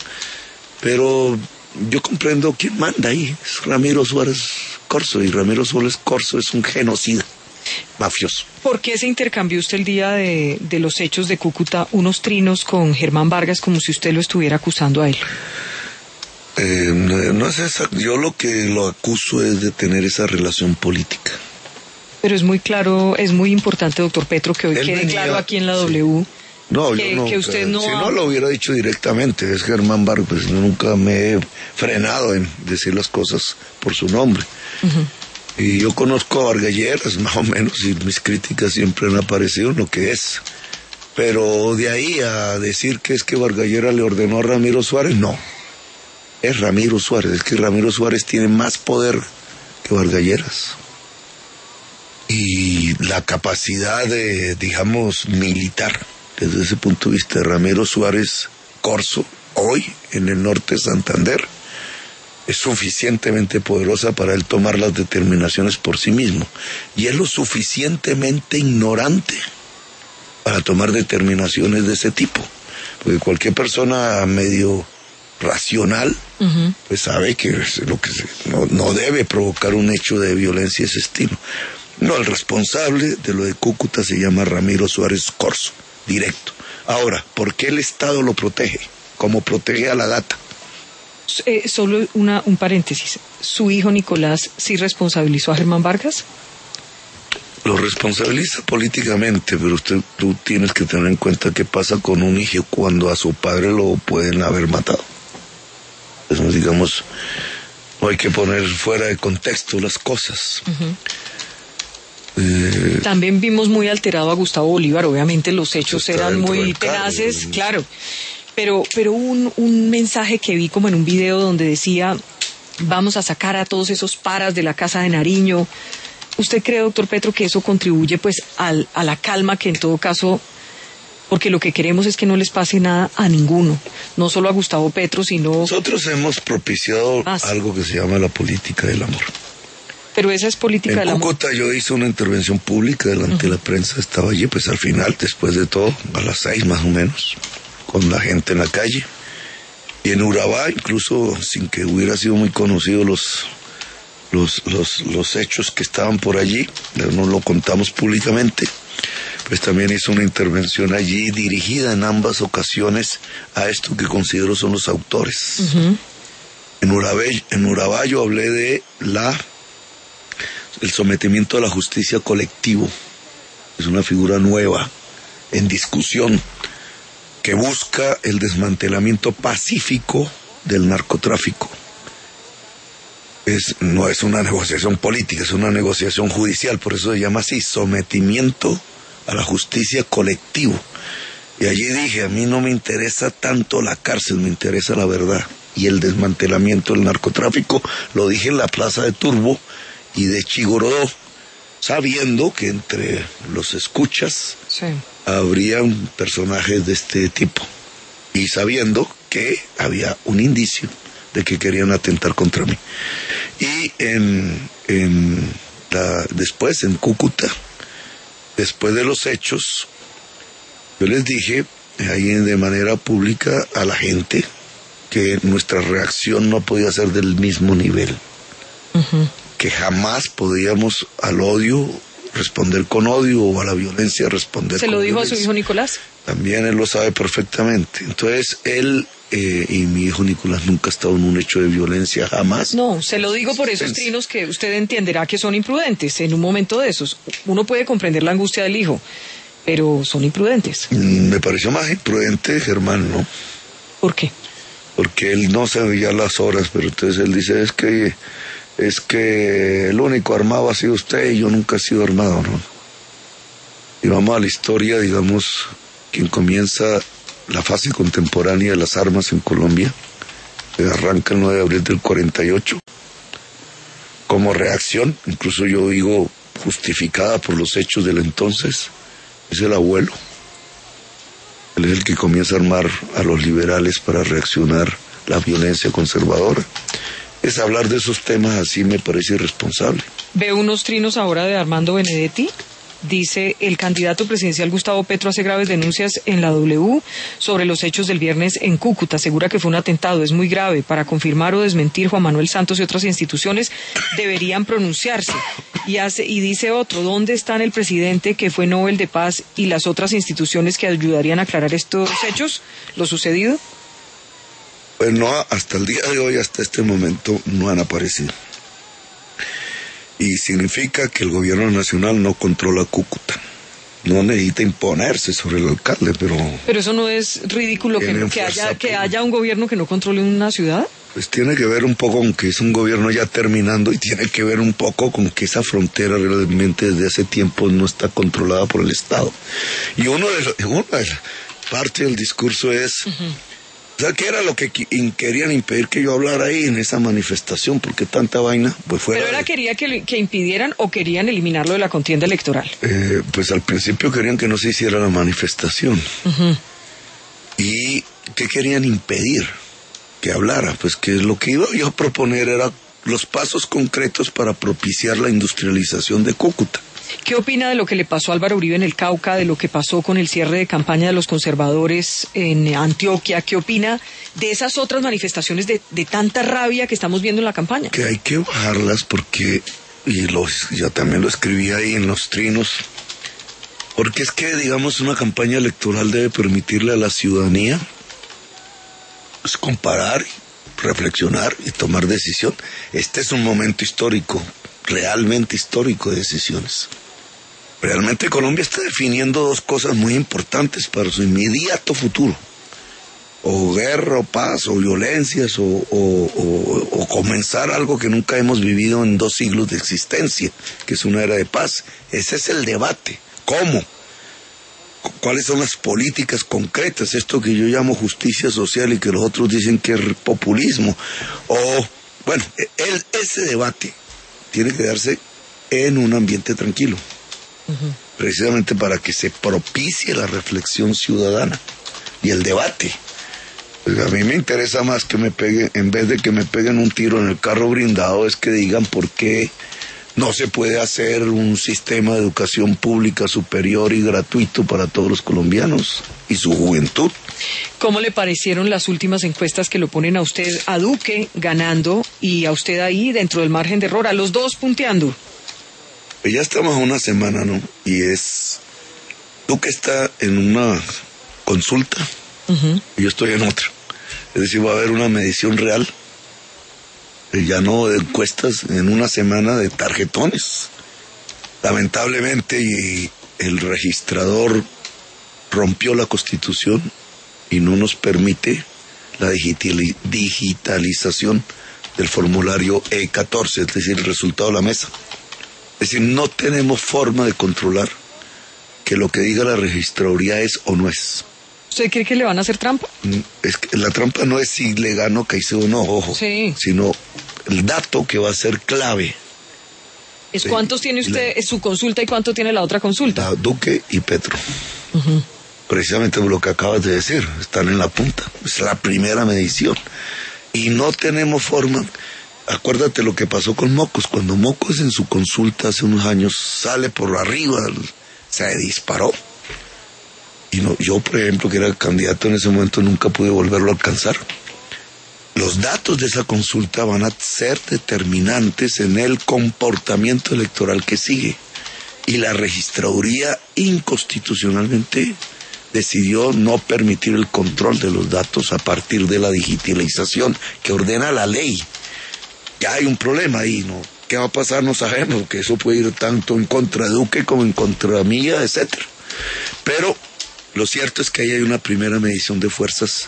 [SPEAKER 2] yo comprendo quién manda ahí. Es Ramiro Suárez Corzo, y Ramiro Suárez Corzo es un genocida mafioso.
[SPEAKER 1] ¿Por qué se intercambió usted el día de los hechos de Cúcuta unos trinos con Germán Vargas como si usted lo estuviera acusando a él?
[SPEAKER 2] No es esa. Yo lo que lo acuso es de tener esa relación política.
[SPEAKER 1] Pero es muy claro, es muy importante, doctor Petro, que hoy quede claro aquí en la W.
[SPEAKER 2] No, yo no.
[SPEAKER 1] Que usted no.
[SPEAKER 2] Si no lo hubiera dicho directamente, es Germán Vargas, pues nunca me he frenado en decir las cosas por su nombre. Y yo conozco a Vargas Lleras, más o menos, y mis críticas siempre han aparecido en lo que es. Pero de ahí a decir que es que Vargas Lleras le ordenó a Ramiro Suárez, no. Es Ramiro Suárez, es que Ramiro Suárez tiene más poder que Vargas Lleras. Y la capacidad de, digamos, militar, desde ese punto de vista, de Ramiro Suárez Corzo, hoy en el norte de Santander, es suficientemente poderosa para él tomar las determinaciones por sí mismo. Y es lo suficientemente ignorante para tomar determinaciones de ese tipo. Porque cualquier persona medio racional, pues sabe que lo que no debe provocar un hecho de violencia de ese estilo. No, el responsable de lo de Cúcuta se llama Ramiro Suárez Corzo, directo. Ahora, ¿por qué el Estado lo protege? Como protege a la gata.
[SPEAKER 1] Solo un paréntesis. ¿Su hijo Nicolás sí responsabilizó a Germán Vargas?
[SPEAKER 2] Lo responsabiliza políticamente, pero tú tienes que tener en cuenta qué pasa con un hijo cuando a su padre lo pueden haber matado. Entonces, digamos, no hay que poner fuera de contexto las cosas.
[SPEAKER 1] También vimos muy alterado a Gustavo Bolívar. Obviamente los hechos eran muy tenaces, claro. Pero un mensaje que vi como en un video donde decía: vamos a sacar a todos esos paras de la Casa de Nariño. ¿Usted cree, doctor Petro, que eso contribuye pues a la calma que en todo caso, porque lo que queremos es que no les pase nada a ninguno, no solo a Gustavo Petro, sino...
[SPEAKER 2] Nosotros hemos propiciado algo que se llama la política del amor.
[SPEAKER 1] Pero esa es política del amor.
[SPEAKER 2] En Cúcuta yo hice una intervención pública delante de la prensa, estaba allí pues al final, después de todo, a las 6 más o menos, con la gente en la calle. Y en Urabá, incluso sin que hubiera sido muy conocido los hechos que estaban por allí, no lo contamos públicamente, pues también hizo una intervención allí dirigida en ambas ocasiones a esto que considero son los autores. En Urabá yo hablé de el sometimiento a la justicia colectivo. Es una figura nueva, en discusión, que busca el desmantelamiento pacífico del narcotráfico. No es una negociación política, es una negociación judicial, por eso se llama así, sometimiento a la justicia colectivo. Y allí dije, a mí no me interesa tanto la cárcel, me interesa la verdad. Y el desmantelamiento del narcotráfico, lo dije en la plaza de Turbo y de Chigorodó, sabiendo que entre los escuchas habrían personajes de este tipo. Y sabiendo que había un indicio de que querían atentar contra mí. Y después en Cúcuta, después de los hechos, yo les dije ahí de manera pública a la gente que nuestra reacción no podía ser del mismo nivel, que jamás podíamos al odio responder con odio o a la violencia responder con violencia. ¿Se lo dijo a su hijo Nicolás? También él lo sabe perfectamente. Entonces él y mi hijo Nicolás nunca ha estado en un hecho de violencia, jamás. No, se lo digo por esos trinos que usted entenderá que son imprudentes en un momento de esos. Uno puede comprender la angustia del hijo, pero son imprudentes. Me pareció más imprudente Germán, ¿no? ¿Por qué? Porque él no se veía las horas, pero entonces él dice, es que el único armado ha sido usted y yo nunca he sido armado, ¿no? Y vamos a la historia, digamos, quien comienza la fase contemporánea de las armas en Colombia, que arranca el 9 de abril del 48, como reacción, incluso yo digo justificada por los hechos del entonces, es el abuelo. Él es el que comienza a armar a los liberales para reaccionar la violencia conservadora. Es hablar de esos temas así me parece irresponsable. Veo unos trinos ahora de Armando Benedetti. Dice, el candidato presidencial Gustavo Petro hace graves denuncias en la W sobre los hechos del viernes en Cúcuta. Asegura que fue un atentado, es muy grave. Para confirmar o desmentir, Juan Manuel Santos y otras instituciones deberían pronunciarse. Y dice otro, ¿dónde están el presidente que fue Nobel de Paz y las otras instituciones que ayudarían a aclarar estos hechos, lo sucedido? Pues no, hasta el día de hoy, hasta este momento, no han aparecido. Y significa que el gobierno nacional no controla Cúcuta. No necesita imponerse sobre el alcalde, pero... ¿Pero eso no es ridículo que haya un gobierno que no controle una ciudad? Pues tiene que ver un poco con que es un gobierno ya terminando y tiene que ver un poco con que esa frontera realmente desde hace tiempo no está controlada por el Estado. Y una de las partes del discurso es... O sea, ¿qué era lo que querían impedir que yo hablara ahí en esa manifestación? ¿Por qué tanta vaina? Pues fuera. ¿Pero quería que impidieran o querían eliminarlo de la contienda electoral? Pues al principio querían que no se hiciera la manifestación. ¿Y qué querían impedir? Que hablara. Pues que lo que iba yo a proponer era los pasos concretos para propiciar la industrialización de Cúcuta.
[SPEAKER 1] ¿Qué opina de lo que le pasó a Álvaro Uribe en el Cauca, de lo que pasó con el cierre de campaña de los conservadores en Antioquia? ¿Qué opina de esas otras manifestaciones de tanta rabia que estamos viendo en la campaña?
[SPEAKER 2] Que hay que bajarlas porque, ya también lo escribí ahí en los trinos, porque es que, digamos, una campaña electoral debe permitirle a la ciudadanía pues, comparar, reflexionar y tomar decisión. Este es un momento histórico, realmente histórico de decisiones. Realmente Colombia está definiendo dos cosas muy importantes para su inmediato futuro. O guerra, o paz, o violencias, o comenzar algo que nunca hemos vivido en 2 siglos de existencia, que es una era de paz. Ese es el debate. ¿Cómo? ¿Cuáles son las políticas concretas? Esto que yo llamo justicia social y que los otros dicen que es populismo. Bueno, ese debate tiene que darse en un ambiente tranquilo. Precisamente para que se propicie la reflexión ciudadana y el debate. Pues a mí me interesa más que me peguen, en vez de que me peguen un tiro en el carro blindado, es que digan por qué no se puede hacer un sistema de educación pública superior y gratuito para todos los colombianos y su juventud.
[SPEAKER 1] ¿Cómo le parecieron las últimas encuestas que lo ponen a usted, a Duque, ganando, y a usted ahí dentro del margen de error, a los dos punteando?
[SPEAKER 2] Pues ya estamos a una semana, ¿no? Duque está en una consulta y yo estoy en otra. Es decir, va a haber una medición real. Ya no de encuestas, en una semana de tarjetones. Lamentablemente, y el registrador rompió la Constitución y no nos permite la digitalización del formulario E14, es decir, el resultado de la mesa. Es decir, no tenemos forma de controlar que lo que diga la registraduría es o no es.
[SPEAKER 1] ¿Usted cree que le van a hacer trampa?
[SPEAKER 2] Es que la trampa no es si le gano Caicedo o no, ojo,
[SPEAKER 1] sí,
[SPEAKER 2] sino el dato que va a ser clave.
[SPEAKER 1] ¿Es cuántos tiene usted su consulta y cuánto tiene la otra consulta?
[SPEAKER 2] Duque y Petro. Precisamente lo que acabas de decir, están en la punta. Es la primera medición. Y no tenemos forma. Acuérdate lo que pasó con Mocos. Cuando Mocos en su consulta hace unos años sale por arriba, se disparó. Y no, yo, por ejemplo, que era el candidato en ese momento, nunca pude volverlo a alcanzar. Los datos de esa consulta van a ser determinantes en el comportamiento electoral que sigue. Y la registraduría inconstitucionalmente decidió no permitir el control de los datos a partir de la digitalización que ordena la ley. Ya hay un problema ahí, ¿no? ¿Qué va a pasar? No sabemos, porque eso puede ir tanto en contra de Duque como en contra mía, etcétera. Pero lo cierto es que ahí hay una primera medición de fuerzas.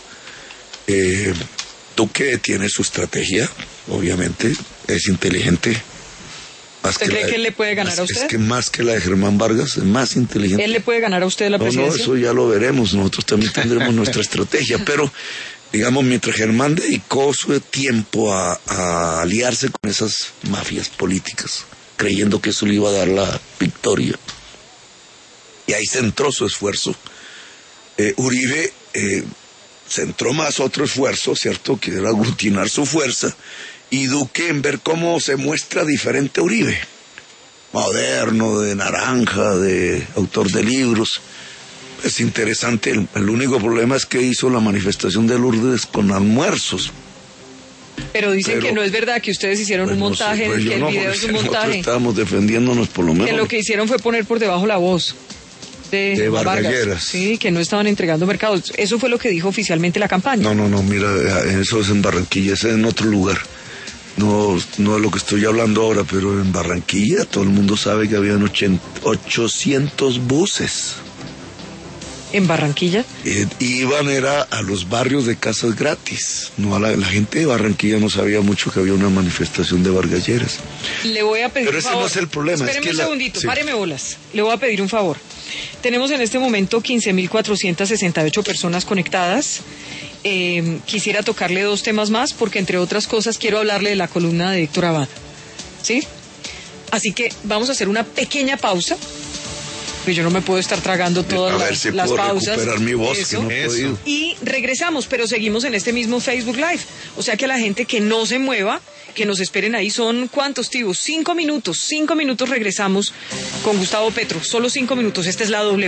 [SPEAKER 2] Duque tiene su estrategia, obviamente, es inteligente.
[SPEAKER 1] ¿Usted cree que él le puede ganar a usted?
[SPEAKER 2] Es que más que la de Germán Vargas, es más inteligente.
[SPEAKER 1] ¿Él le puede ganar a usted la presidencia?
[SPEAKER 2] No, eso ya lo veremos, nosotros también tendremos nuestra estrategia, pero digamos, mientras Germán dedicó su tiempo a aliarse con esas mafias políticas, creyendo que eso le iba a dar la victoria, y ahí centró su esfuerzo. Uribe centró más otro esfuerzo, ¿cierto?, que era aglutinar su fuerza, y Duque en ver cómo se muestra diferente Uribe, moderno, de naranja, de autor de libros. Es interesante, el único problema es que hizo la manifestación de Lourdes con almuerzos.
[SPEAKER 1] Pero dicen que no es verdad, que ustedes hicieron un montaje, que el video es un montaje.
[SPEAKER 2] Nosotros estábamos defendiéndonos por lo menos.
[SPEAKER 1] Que lo que hicieron fue poner por debajo la voz de
[SPEAKER 2] Vargas.
[SPEAKER 1] Sí, que no estaban entregando mercados. Eso fue lo que dijo oficialmente la campaña.
[SPEAKER 2] No, mira, eso es en Barranquilla, eso es en otro lugar. No es lo que estoy hablando ahora, pero en Barranquilla todo el mundo sabe que habían 800 buses.
[SPEAKER 1] ¿En Barranquilla?
[SPEAKER 2] Iban a los barrios de casas gratis. No, la gente de Barranquilla no sabía mucho que había una manifestación de vargalleras.
[SPEAKER 1] Le voy a pedir
[SPEAKER 2] Pero ese no es el problema.
[SPEAKER 1] Espéreme un segundito,
[SPEAKER 2] sí.
[SPEAKER 1] Páreme bolas. Le voy a pedir un favor. Tenemos en este momento 15.468 personas conectadas. Quisiera tocarle 2 temas más, porque entre otras cosas quiero hablarle de la columna de Héctor Abad. ¿Sí? Así que vamos a hacer una pequeña pausa. Yo no me puedo estar tragando todas las pausas.
[SPEAKER 2] Recuperar mi voz, que no he podido.
[SPEAKER 1] Y regresamos, pero seguimos en este mismo Facebook Live. O sea que la gente que no se mueva, que nos esperen ahí. Son, ¿cuántos, tío? 5 minutos. 5 minutos regresamos con Gustavo Petro. Solo 5 minutos. Esta es la W.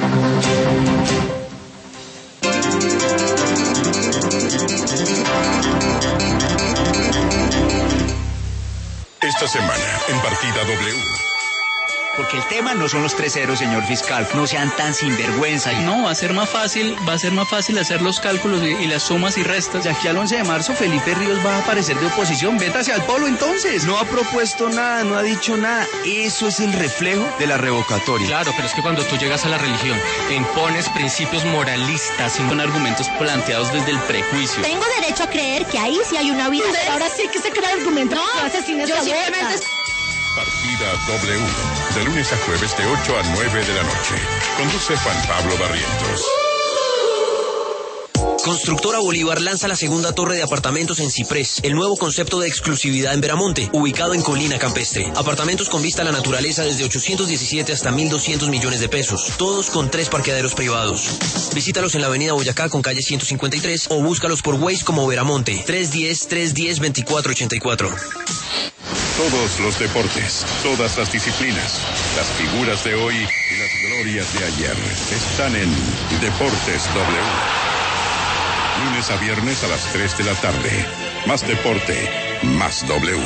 [SPEAKER 4] Esta semana, en Partida W.
[SPEAKER 5] Porque el tema no son los 3 ceros, señor fiscal. No sean tan sinvergüenza.
[SPEAKER 6] No, va a ser más fácil hacer los cálculos y las sumas y restas.
[SPEAKER 5] De aquí al 11 de marzo, Felipe Ríos va a aparecer de oposición. Vétase al polo entonces.
[SPEAKER 7] No ha propuesto nada, no ha dicho nada. Eso es el reflejo de la revocatoria.
[SPEAKER 6] Claro, pero es que cuando tú llegas a la religión e impones principios moralistas y con argumentos planteados desde el prejuicio.
[SPEAKER 8] Tengo derecho a creer que ahí sí hay una vida. Ahora sí que se crea argumentos. No, asesinas yo simplemente...
[SPEAKER 4] Partida W, de lunes a jueves de 8 a 9 de la noche. Conduce Juan Pablo Barrientos.
[SPEAKER 9] Constructora Bolívar lanza la segunda torre de apartamentos en Ciprés, el nuevo concepto de exclusividad en Veramonte, ubicado en Colina Campestre. Apartamentos con vista a la naturaleza desde 817 hasta 1.200 millones de pesos, todos con 3 parqueaderos privados. Visítalos en la avenida Boyacá con calle 153 o búscalos por Waze como Veramonte, 310-310-2484.
[SPEAKER 4] Todos los deportes, todas las disciplinas, las figuras de hoy y las glorias de ayer están en Deportes W. Lunes a viernes a las 3 de la tarde. Más deporte, más W.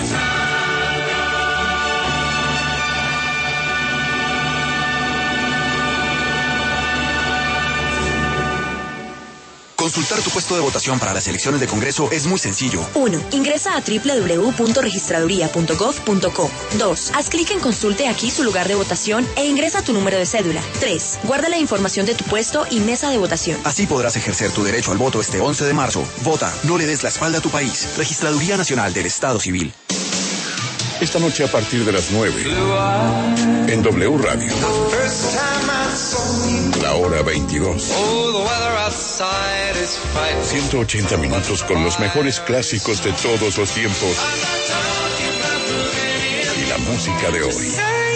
[SPEAKER 10] Consultar tu puesto de votación para las elecciones de Congreso es muy sencillo.
[SPEAKER 11] 1. Ingresa a www.registraduría.gov.co. 2. Haz clic en Consulte aquí su lugar de votación e ingresa tu número de cédula. 3. Guarda la información de tu puesto y mesa de votación.
[SPEAKER 10] Así podrás ejercer tu derecho al voto este 11 de marzo. Vota, no le des la espalda a tu país. Registraduría Nacional del Estado Civil.
[SPEAKER 4] Esta noche a partir de las 9 en W Radio. La hora 22. 180 minutos con los mejores clásicos de todos los tiempos y la música de hoy.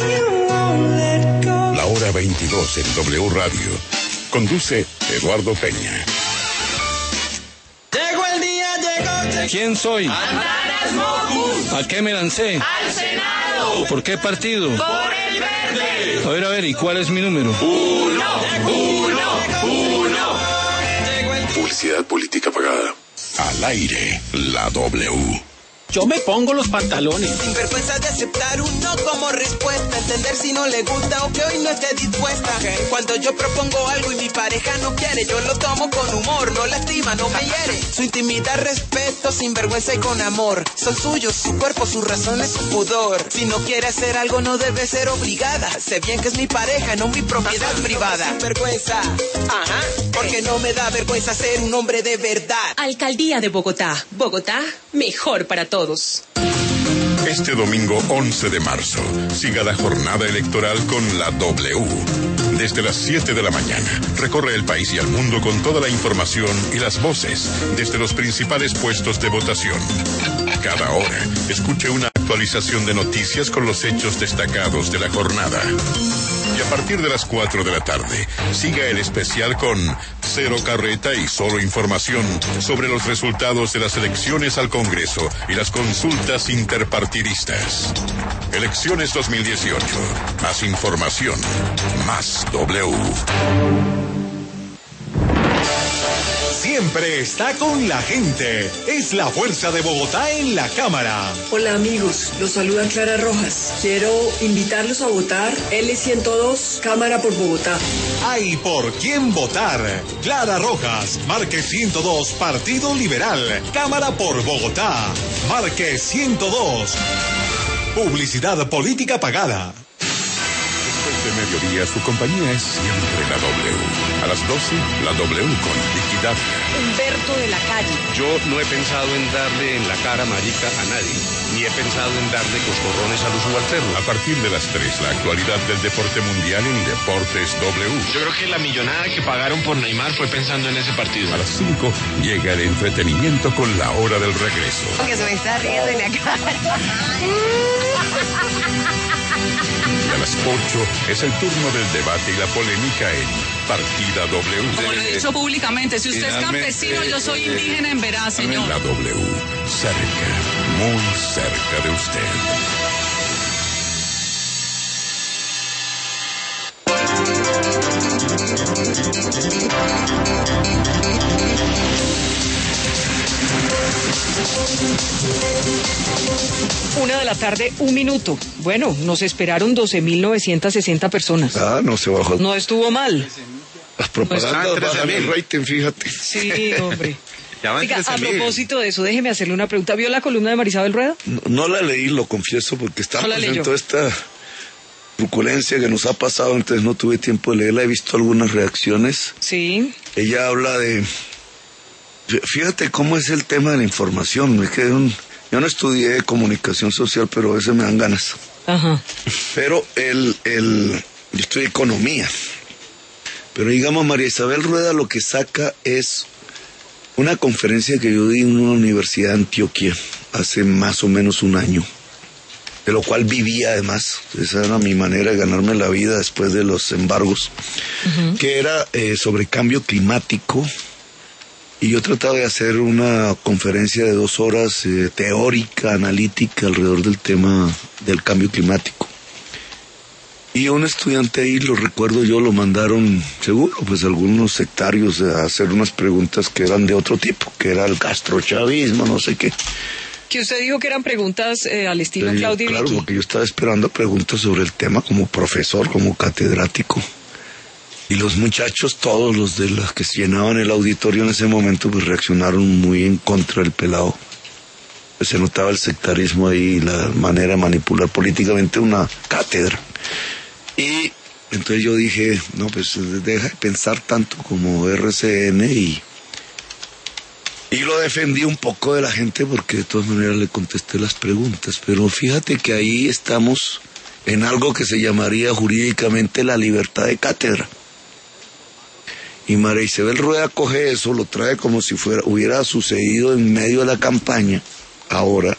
[SPEAKER 4] La hora 22 en W Radio. Conduce Eduardo Peña.
[SPEAKER 6] Llegó el día, llegó. ¿Quién soy? ¿A qué me lancé?
[SPEAKER 12] ¡Al Senado!
[SPEAKER 6] ¿Por qué partido?
[SPEAKER 12] ¡Por el verde!
[SPEAKER 6] A ver, ¿y cuál es mi número?
[SPEAKER 12] 1.
[SPEAKER 4] Publicidad política pagada. Al aire, la W.
[SPEAKER 6] Yo me pongo los pantalones.
[SPEAKER 13] Sin vergüenza de aceptar un no como respuesta, entender si no le gusta o que hoy no esté dispuesta. Cuando yo propongo algo y mi pareja no quiere, yo lo tomo con humor, no lastima, no me hiere. Su intimidad respeto, sin vergüenza y con amor. Son suyos, su cuerpo, sus razones, su pudor. Si no quiere hacer algo no debe ser obligada. Sé bien que es mi pareja, no mi propiedad privada. Sin vergüenza, porque no me da vergüenza ser un hombre de verdad.
[SPEAKER 14] Alcaldía de Bogotá. Bogotá, mejor para todos.
[SPEAKER 4] Este domingo 11 de marzo, siga la jornada electoral con la W. Desde las 7 de la mañana, recorre el país y el mundo con toda la información y las voces desde los principales puestos de votación. Cada hora, escuche una actualización de noticias con los hechos destacados de la jornada. Y a partir de las 4 de la tarde, siga el especial con Cero Carreta y solo información sobre los resultados de las elecciones al Congreso y las consultas interpartidistas. Elecciones 2018. Más información, más W.
[SPEAKER 15] Siempre está con la gente. Es la fuerza de Bogotá en la Cámara.
[SPEAKER 16] Hola amigos, los saluda Clara Rojas. Quiero invitarlos a votar L102, Cámara por Bogotá.
[SPEAKER 15] Hay por quién votar. Clara Rojas, marque 102, Partido Liberal. Cámara por Bogotá, marque 102. Publicidad política pagada.
[SPEAKER 4] De mediodía, su compañía es siempre la W. A las 12, la W con Liquidad.
[SPEAKER 1] Humberto de la Calle.
[SPEAKER 3] Yo no he pensado en darle en la cara marica a nadie, ni he pensado en darle coscorrones a los subalternos.
[SPEAKER 4] A partir de las 3, la actualidad del deporte mundial en Deportes W.
[SPEAKER 17] Yo creo que la millonada que pagaron por Neymar fue pensando en ese partido.
[SPEAKER 4] A las 5, llega el entretenimiento con la hora del regreso.
[SPEAKER 18] Que se me está riendo en la cara.
[SPEAKER 4] A las 8 es el turno del debate y la polémica en Partida W.
[SPEAKER 14] Como lo he dicho públicamente, si usted es campesino, yo soy indígena en Verá, señor.
[SPEAKER 4] La W, cerca, muy cerca de usted.
[SPEAKER 1] Una de la tarde, 1 minuto. Bueno, nos esperaron 12.960 personas.
[SPEAKER 2] Ah, no se bajó.
[SPEAKER 1] No estuvo mal.
[SPEAKER 2] Las propagandas bajan el rating, fíjate.
[SPEAKER 1] Sí, hombre.
[SPEAKER 3] Oiga,
[SPEAKER 1] a propósito de eso, déjeme hacerle una pregunta. ¿Vio la columna de Marisabel Rueda?
[SPEAKER 2] No la leí, lo confieso, porque estaba
[SPEAKER 1] en
[SPEAKER 2] toda esta truculencia que nos ha pasado, entonces no tuve tiempo de leerla. He visto algunas reacciones.
[SPEAKER 1] Sí.
[SPEAKER 2] Ella habla de... Fíjate cómo es el tema de la información. Es que yo no estudié comunicación social, pero a veces me dan ganas.
[SPEAKER 1] Ajá.
[SPEAKER 2] Pero yo estudié economía. Pero digamos, María Isabel Rueda lo que saca es una conferencia que yo di en una universidad de Antioquia hace más o menos 1 año, de lo cual vivía además. Esa era mi manera de ganarme la vida después de los embargos, que era sobre cambio climático. Y yo trataba de hacer una conferencia de 2 horas teórica, analítica, alrededor del tema del cambio climático. Y un estudiante ahí, lo recuerdo yo, lo mandaron, seguro, pues algunos sectarios a hacer unas preguntas que eran de otro tipo, que era el gastrochavismo, no sé qué.
[SPEAKER 1] Que usted dijo que eran preguntas al estilo
[SPEAKER 2] Sí,
[SPEAKER 1] Claudia
[SPEAKER 2] claro,
[SPEAKER 1] Vicky.
[SPEAKER 2] porque yo estaba esperando preguntas sobre el tema como profesor, como catedrático. Y los muchachos, todos los de los que se llenaban el auditorio en ese momento, pues reaccionaron muy en contra del pelado. Pues se notaba el sectarismo ahí, la manera de manipular políticamente una cátedra. Y entonces yo dije, no, pues deja de pensar tanto como RCN y lo defendí un poco de la gente porque de todas maneras le contesté las preguntas. Pero fíjate que ahí estamos en algo que se llamaría jurídicamente la libertad de cátedra. Y María Isabel Rueda coge eso, lo trae como si hubiera sucedido en medio de la campaña, ahora,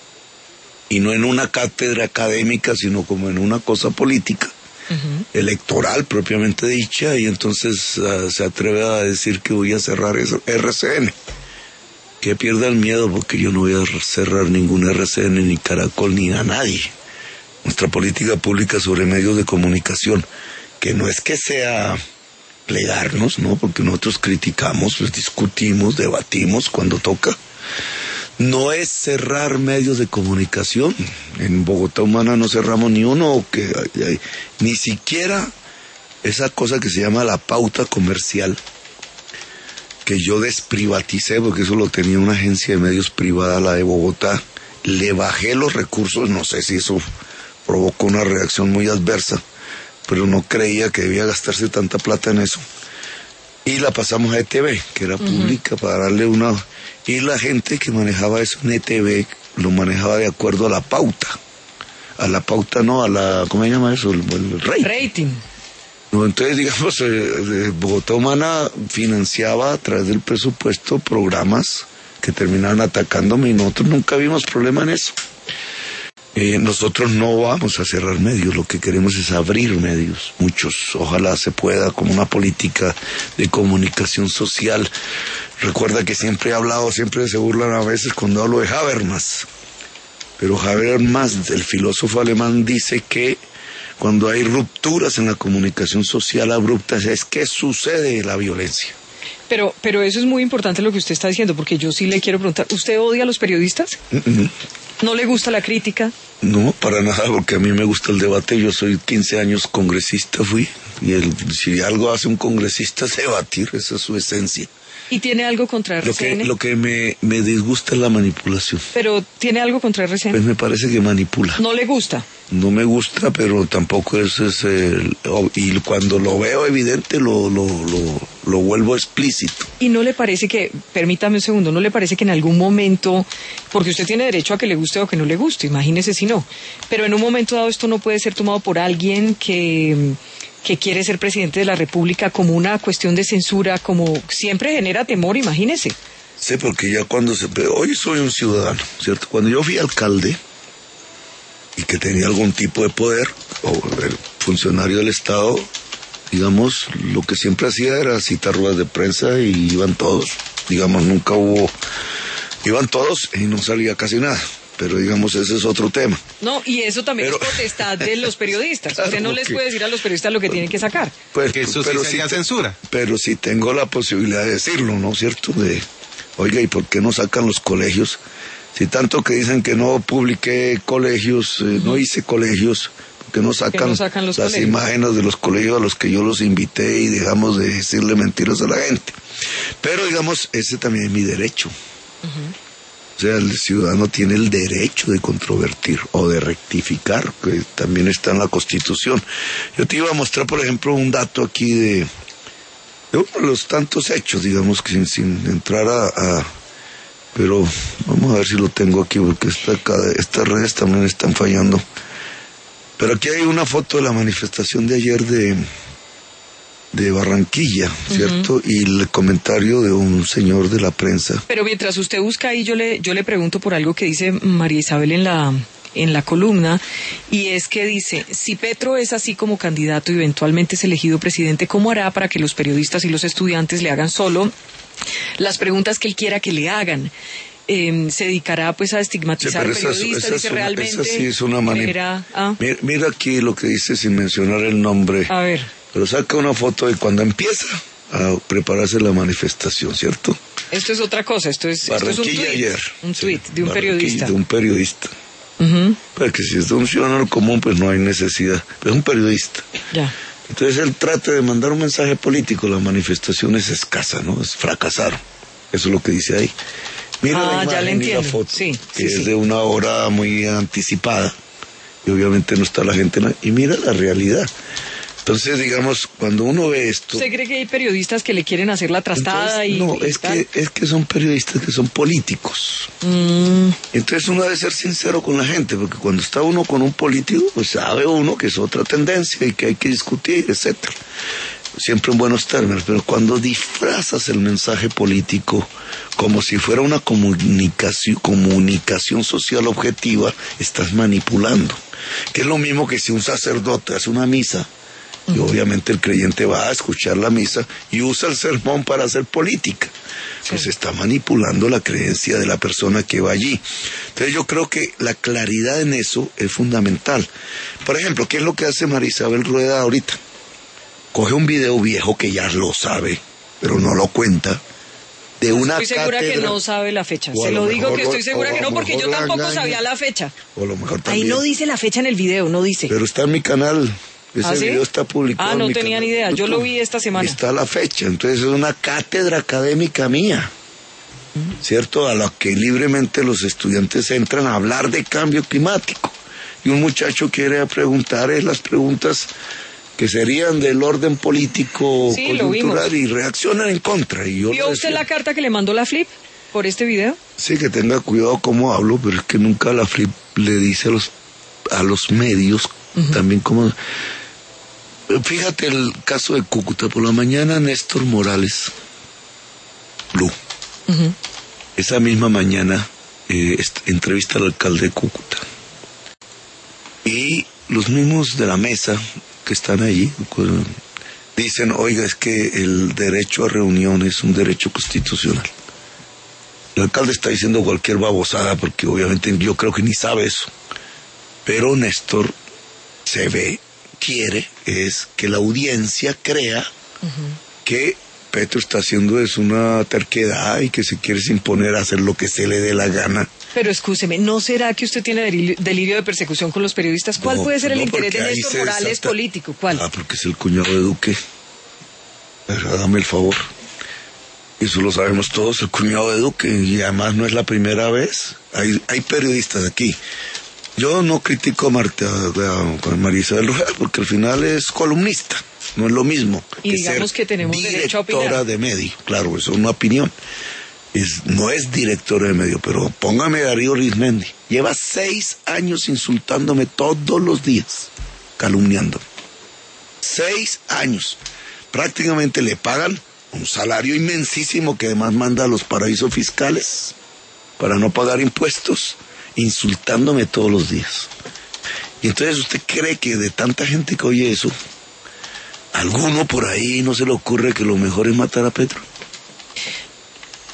[SPEAKER 2] y no en una cátedra académica, sino como en una cosa política, electoral propiamente dicha, y entonces se atreve a decir que voy a cerrar eso, RCN. Que pierda el miedo, porque yo no voy a cerrar ningún RCN, ni Caracol, ni a nadie. Nuestra política pública sobre medios de comunicación, que no es que sea plegarnos, ¿no? Porque nosotros criticamos, pues discutimos, debatimos cuando toca. No es cerrar medios de comunicación. En Bogotá Humana no cerramos ni uno, ni siquiera esa cosa que se llama la pauta comercial, que yo desprivaticé, porque eso lo tenía una agencia de medios privada, la de Bogotá. Le bajé los recursos, no sé si eso provocó una reacción muy adversa, pero no creía que debía gastarse tanta plata en eso. Y la pasamos a ETV, que era pública, para darle una... Y la gente que manejaba eso en ETV lo manejaba de acuerdo a la pauta. A la pauta no, a la... ¿Cómo se llama eso? El rating.
[SPEAKER 1] Rating.
[SPEAKER 2] No, entonces, digamos, Bogotá Humana financiaba a través del presupuesto programas que terminaban atacándome y nosotros nunca vimos problema en eso. Nosotros no vamos a cerrar medios, lo que queremos es abrir medios, muchos, ojalá se pueda, como una política de comunicación social. Recuerda que siempre he hablado, siempre se burlan a veces cuando hablo de Habermas, pero Habermas, el filósofo alemán, dice que cuando hay rupturas en la comunicación social abruptas es que sucede la violencia.
[SPEAKER 1] Pero eso es muy importante lo que usted está diciendo, porque yo sí le quiero preguntar, ¿usted odia a los periodistas? ¿No le gusta la crítica?
[SPEAKER 2] No, para nada, porque a mí me gusta el debate. Yo soy 15 años congresista, fui, y si algo hace un congresista es debatir, esa es su esencia.
[SPEAKER 1] ¿Y tiene algo contra RCN?
[SPEAKER 2] Lo que me disgusta es la manipulación.
[SPEAKER 1] ¿Pero tiene algo contra RCN?
[SPEAKER 2] Pues me parece que manipula.
[SPEAKER 1] ¿No le gusta?
[SPEAKER 2] No me gusta, pero tampoco eso es... y cuando lo veo evidente, lo vuelvo explícito.
[SPEAKER 1] ¿Y no le parece que, permítame un segundo, no le parece que en algún momento, porque usted tiene derecho a que le guste o que no le guste, imagínese si no, pero en un momento dado esto no puede ser tomado por alguien que quiere ser presidente de la República como una cuestión de censura, como siempre genera temor, imagínese?
[SPEAKER 2] Sí, porque ya hoy soy un ciudadano, ¿cierto? Cuando yo fui alcalde y que tenía algún tipo de poder, o el funcionario del Estado, digamos, lo que siempre hacía era citar ruedas de prensa y iban todos, digamos, iban todos y no salía casi nada. pero digamos, ese es otro tema.
[SPEAKER 1] No, y eso también es potestad de los periodistas. Claro, usted no les puede decir a los periodistas lo que tienen que sacar.
[SPEAKER 3] Pues que eso pero sí sería censura.
[SPEAKER 2] Pero sí tengo la posibilidad de decirlo, ¿no es cierto? Oiga, ¿y por qué no sacan los colegios? Si tanto que dicen que no publiqué colegios, no hice colegios, ¿por qué no sacan las colegios? Imágenes de los colegios a los que yo los invité y dejamos de decirle mentiras a la gente? Pero digamos, ese también es mi derecho. O sea, el ciudadano tiene el derecho de controvertir o de rectificar, que también está en la Constitución. Yo te iba a mostrar, por ejemplo, un dato aquí de uno de los tantos hechos, digamos, que sin entrar pero vamos a ver si lo tengo aquí, porque estas redes también están fallando. Pero aquí hay una foto de la manifestación de ayer de Barranquilla, ¿cierto? Y el comentario de un señor de la prensa.
[SPEAKER 1] Pero mientras usted busca ahí, yo le pregunto por algo que dice María Isabel en la columna, y es que dice, si Petro es así como candidato y eventualmente es elegido presidente, ¿cómo hará para que los periodistas y los estudiantes le hagan solo las preguntas que él quiera que le hagan? Se dedicará pues a estigmatizar periodistas, dice realmente.
[SPEAKER 2] Esa sí es una manera. Mira aquí lo que dice sin mencionar el nombre.
[SPEAKER 1] A ver.
[SPEAKER 2] Pero saca una foto de cuando empieza a prepararse la manifestación, ¿cierto?
[SPEAKER 1] Esto es otra cosa, esto es un tuit de un periodista.
[SPEAKER 2] De un periodista. Porque si es de un ciudadano común, pues no hay necesidad. Pero es un periodista.
[SPEAKER 1] Ya.
[SPEAKER 2] Entonces él trata de mandar un mensaje político, la manifestación es escasa, ¿no? Fracasaron. Eso es lo que dice ahí. Mira la imagen y la foto, que es de una hora muy anticipada. Y obviamente no está la gente. Y mira la realidad. Entonces, digamos, cuando uno ve esto...
[SPEAKER 1] ¿Usted cree que hay periodistas que le quieren hacer la trastada?
[SPEAKER 2] Entonces, es que son periodistas que son políticos. Entonces uno debe ser sincero con la gente, porque cuando está uno con un político, pues sabe uno que es otra tendencia y que hay que discutir, etcétera. Siempre en buenos términos, pero cuando disfrazas el mensaje político como si fuera una comunicación social objetiva, estás manipulando. Que es lo mismo que si un sacerdote hace una misa, y obviamente el creyente va a escuchar la misa y usa el sermón para hacer política. Pues está manipulando la creencia de la persona que va allí. Entonces yo creo que la claridad en eso es fundamental. Por ejemplo, ¿qué es lo que hace María Isabel Rueda ahorita? Coge un video viejo que ya lo sabe, pero no lo cuenta, de una cátedra.
[SPEAKER 1] Estoy segura que no sabe la fecha. Se lo digo que estoy segura que no, porque yo tampoco sabía la fecha.
[SPEAKER 2] O a lo mejor también.
[SPEAKER 1] Ahí no dice la fecha en el video, no dice.
[SPEAKER 2] Pero está en mi canal. Ese video está publicado.
[SPEAKER 1] No tenía ni idea. Yo lo vi esta semana.
[SPEAKER 2] Está la fecha. Entonces es una cátedra académica mía, ¿cierto? A la que libremente los estudiantes entran a hablar de cambio climático. Y un muchacho quiere preguntar las preguntas que serían del orden político, coyuntural, y reaccionan en contra. Y yo
[SPEAKER 1] ¿vio usted la carta que le mandó la Flip por este video?
[SPEAKER 2] Sí, que tenga cuidado cómo hablo, pero es que nunca la Flip le dice a los medios también cómo... Fíjate el caso de Cúcuta. Por la mañana Néstor Morales, Blue, esa misma mañana entrevista al alcalde de Cúcuta. Y los mismos de la mesa que están allí dicen, oiga, es que el derecho a reunión es un derecho constitucional. El alcalde está diciendo cualquier babosada, porque obviamente yo creo que ni sabe eso. Pero Néstor quiere es que la audiencia crea que Petro está haciendo es una terquedad y que se quiere imponer a hacer lo que se le dé la gana.
[SPEAKER 1] Pero escúcheme, ¿no será que usted tiene delirio de persecución con los periodistas? ¿Cuál puede ser el interés de Néstor Morales político? ¿Cuál?
[SPEAKER 2] Porque es el cuñado de Duque. Hágame el favor. Eso lo sabemos todos, el cuñado de Duque. Y además no es la primera vez. Hay periodistas aquí. Yo no critico a María Isabel Rueda, porque al final es columnista, no es lo mismo.
[SPEAKER 1] Y digamos que tenemos derecho a opinar.
[SPEAKER 2] Directora de medio, claro, eso es una opinión. No es directora de medio, pero póngame Darío Arizmendi. Lleva 6 años insultándome todos los días, calumniándome. 6 años. Prácticamente le pagan un salario inmensísimo que además manda a los paraísos fiscales para no pagar impuestos, insultándome todos los días. Y entonces usted cree que de tanta gente que oye eso, alguno por ahí no se le ocurre que lo mejor es matar a Petro.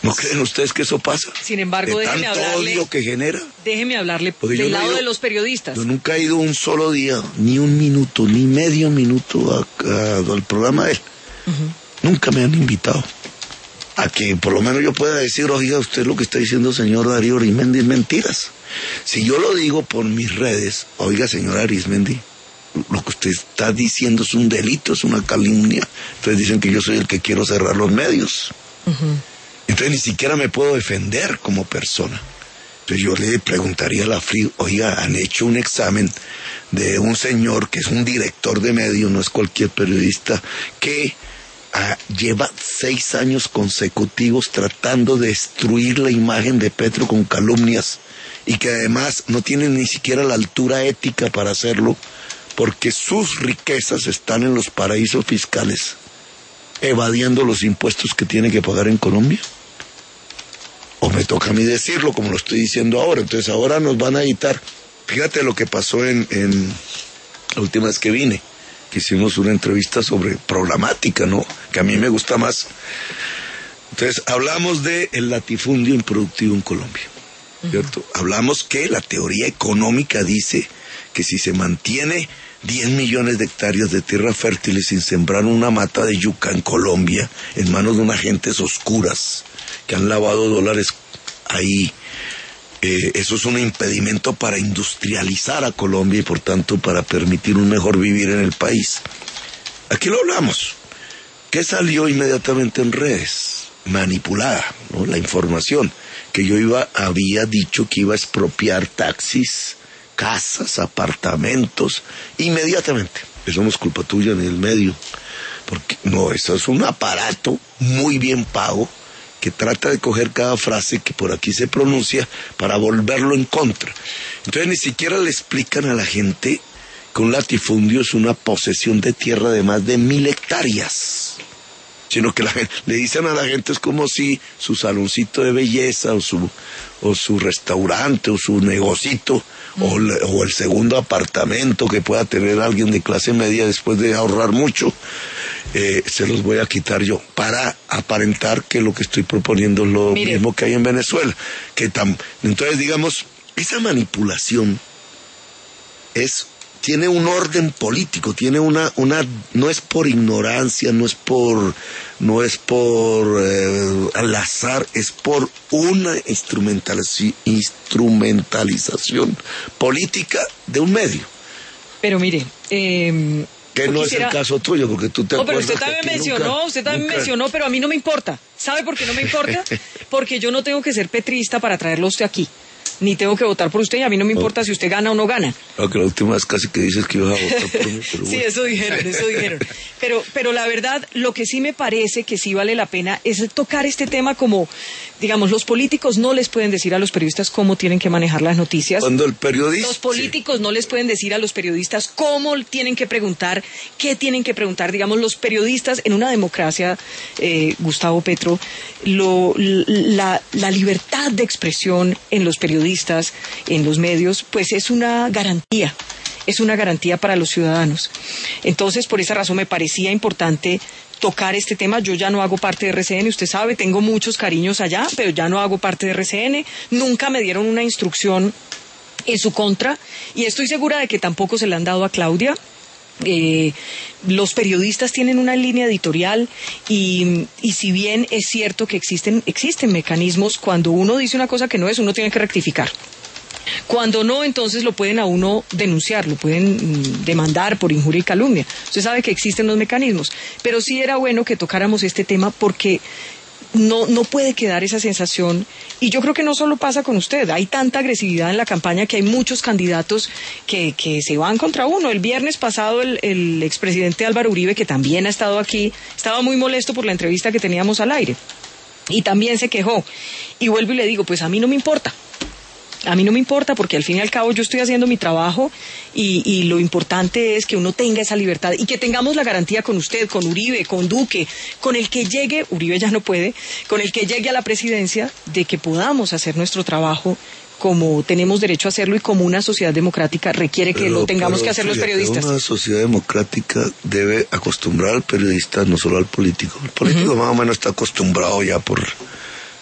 [SPEAKER 2] ¿No creen ustedes que eso pasa?
[SPEAKER 1] Sin embargo,
[SPEAKER 2] de
[SPEAKER 1] déjeme
[SPEAKER 2] tanto
[SPEAKER 1] hablarle.
[SPEAKER 2] odio que genera.
[SPEAKER 1] Déjeme hablarle
[SPEAKER 2] Porque
[SPEAKER 1] del
[SPEAKER 2] yo no
[SPEAKER 1] lado
[SPEAKER 2] he ido-
[SPEAKER 1] de los periodistas.
[SPEAKER 2] Yo nunca he ido un solo día, ni un minuto, ni medio minuto al programa de él. Nunca me han invitado a que por lo menos yo pueda decir, oiga, usted lo que está diciendo, señor Darío Arizmendi, es mentiras. Si yo lo digo por mis redes, oiga, señor Arizmendi, lo que usted está diciendo es un delito, es una calumnia. Entonces dicen que yo soy el que quiero cerrar los medios. Entonces ni siquiera me puedo defender como persona. Entonces yo le preguntaría a la FRI, oiga, han hecho un examen de un señor que es un director de medio, no es cualquier periodista, que lleva 6 años consecutivos tratando de destruir la imagen de Petro con calumnias y que además no tiene ni siquiera la altura ética para hacerlo porque sus riquezas están en los paraísos fiscales, evadiendo los impuestos que tiene que pagar en Colombia. O me toca a mí decirlo como lo estoy diciendo ahora. Entonces ahora nos van a editar. Fíjate lo que pasó en la última vez que vine, que hicimos una entrevista sobre programática, ¿no? Que a mí me gusta más. Entonces hablamos de el latifundio improductivo en Colombia, ¿cierto? Hablamos que la teoría económica dice que si se mantiene 10 millones de hectáreas de tierra fértil sin sembrar una mata de yuca en Colombia, en manos de unas gentes oscuras que han lavado dólares ahí, eso es un impedimento para industrializar a Colombia y por tanto para permitir un mejor vivir en el país. Aquí lo hablamos. ¿Qué salió inmediatamente en redes? Manipulada, ¿no? La información que yo había dicho que iba a expropiar taxis, casas, apartamentos, inmediatamente. Eso no es culpa tuya ni del medio, porque no, eso es un aparato muy bien pago que trata de coger cada frase que por aquí se pronuncia para volverlo en contra. Entonces ni siquiera le explican a la gente que un latifundio es una posesión de tierra de más de 1.000 hectáreas, sino que le dicen a la gente es como si su saloncito de belleza o su restaurante o su negocito o el segundo apartamento que pueda tener alguien de clase media después de ahorrar mucho, se los voy a quitar yo, para aparentar que lo que estoy proponiendo es lo mismo que hay en Venezuela. Entonces, digamos, esa manipulación tiene un orden político, tiene no es por ignorancia, no es por al azar, es por una instrumentalización política de un medio.
[SPEAKER 1] Pero mire,
[SPEAKER 2] que no es el caso tuyo, porque tú te acuerdas.
[SPEAKER 1] Pero usted también mencionó, pero a mí no me importa. ¿Sabe por qué no me importa? Porque yo no tengo que ser petrista para traerlo a usted aquí. Ni tengo que votar por usted y a mí no me importa si usted gana o no gana.
[SPEAKER 2] Aunque la última vez casi que dices que ibas a votar por mí. Pero
[SPEAKER 1] sí, eso dijeron. Pero la verdad, lo que sí me parece que sí vale la pena es tocar este tema como, digamos, los políticos no les pueden decir a los periodistas cómo tienen que manejar las noticias.
[SPEAKER 2] Cuando el periodista...
[SPEAKER 1] Los políticos no les pueden decir a los periodistas cómo tienen que preguntar, qué tienen que preguntar. Digamos, los periodistas en una democracia, Gustavo Petro, la libertad de expresión en los periodistas, en los medios, pues es una garantía para los ciudadanos. Entonces, por esa razón me parecía importante tocar este tema. Yo ya no hago parte de RCN, usted sabe, tengo muchos cariños allá, pero ya no hago parte de RCN. Nunca me dieron una instrucción en su contra y estoy segura de que tampoco se la han dado a Claudia. Los periodistas tienen una línea editorial y si bien es cierto que existen mecanismos, cuando uno dice una cosa que no es, uno tiene que rectificar. Cuando no, entonces lo pueden a uno denunciar, lo pueden demandar por injuria y calumnia. Usted sabe que existen los mecanismos, pero sí era bueno que tocáramos este tema porque no puede quedar esa sensación, y yo creo que no solo pasa con usted, hay tanta agresividad en la campaña que hay muchos candidatos que se van contra uno. El viernes pasado el expresidente Álvaro Uribe, que también ha estado aquí, estaba muy molesto por la entrevista que teníamos al aire y también se quejó, y vuelvo y le digo, pues a mí no me importa porque al fin y al cabo yo estoy haciendo mi trabajo y lo importante es que uno tenga esa libertad y que tengamos la garantía con usted, con Uribe, con Duque, con el que llegue, Uribe ya no puede, con el que llegue a la presidencia, de que podamos hacer nuestro trabajo como tenemos derecho a hacerlo y como una sociedad democrática requiere que lo tengamos que hacer los periodistas.
[SPEAKER 2] Una sociedad democrática debe acostumbrar al periodista, no solo al político. El político más o menos está acostumbrado ya por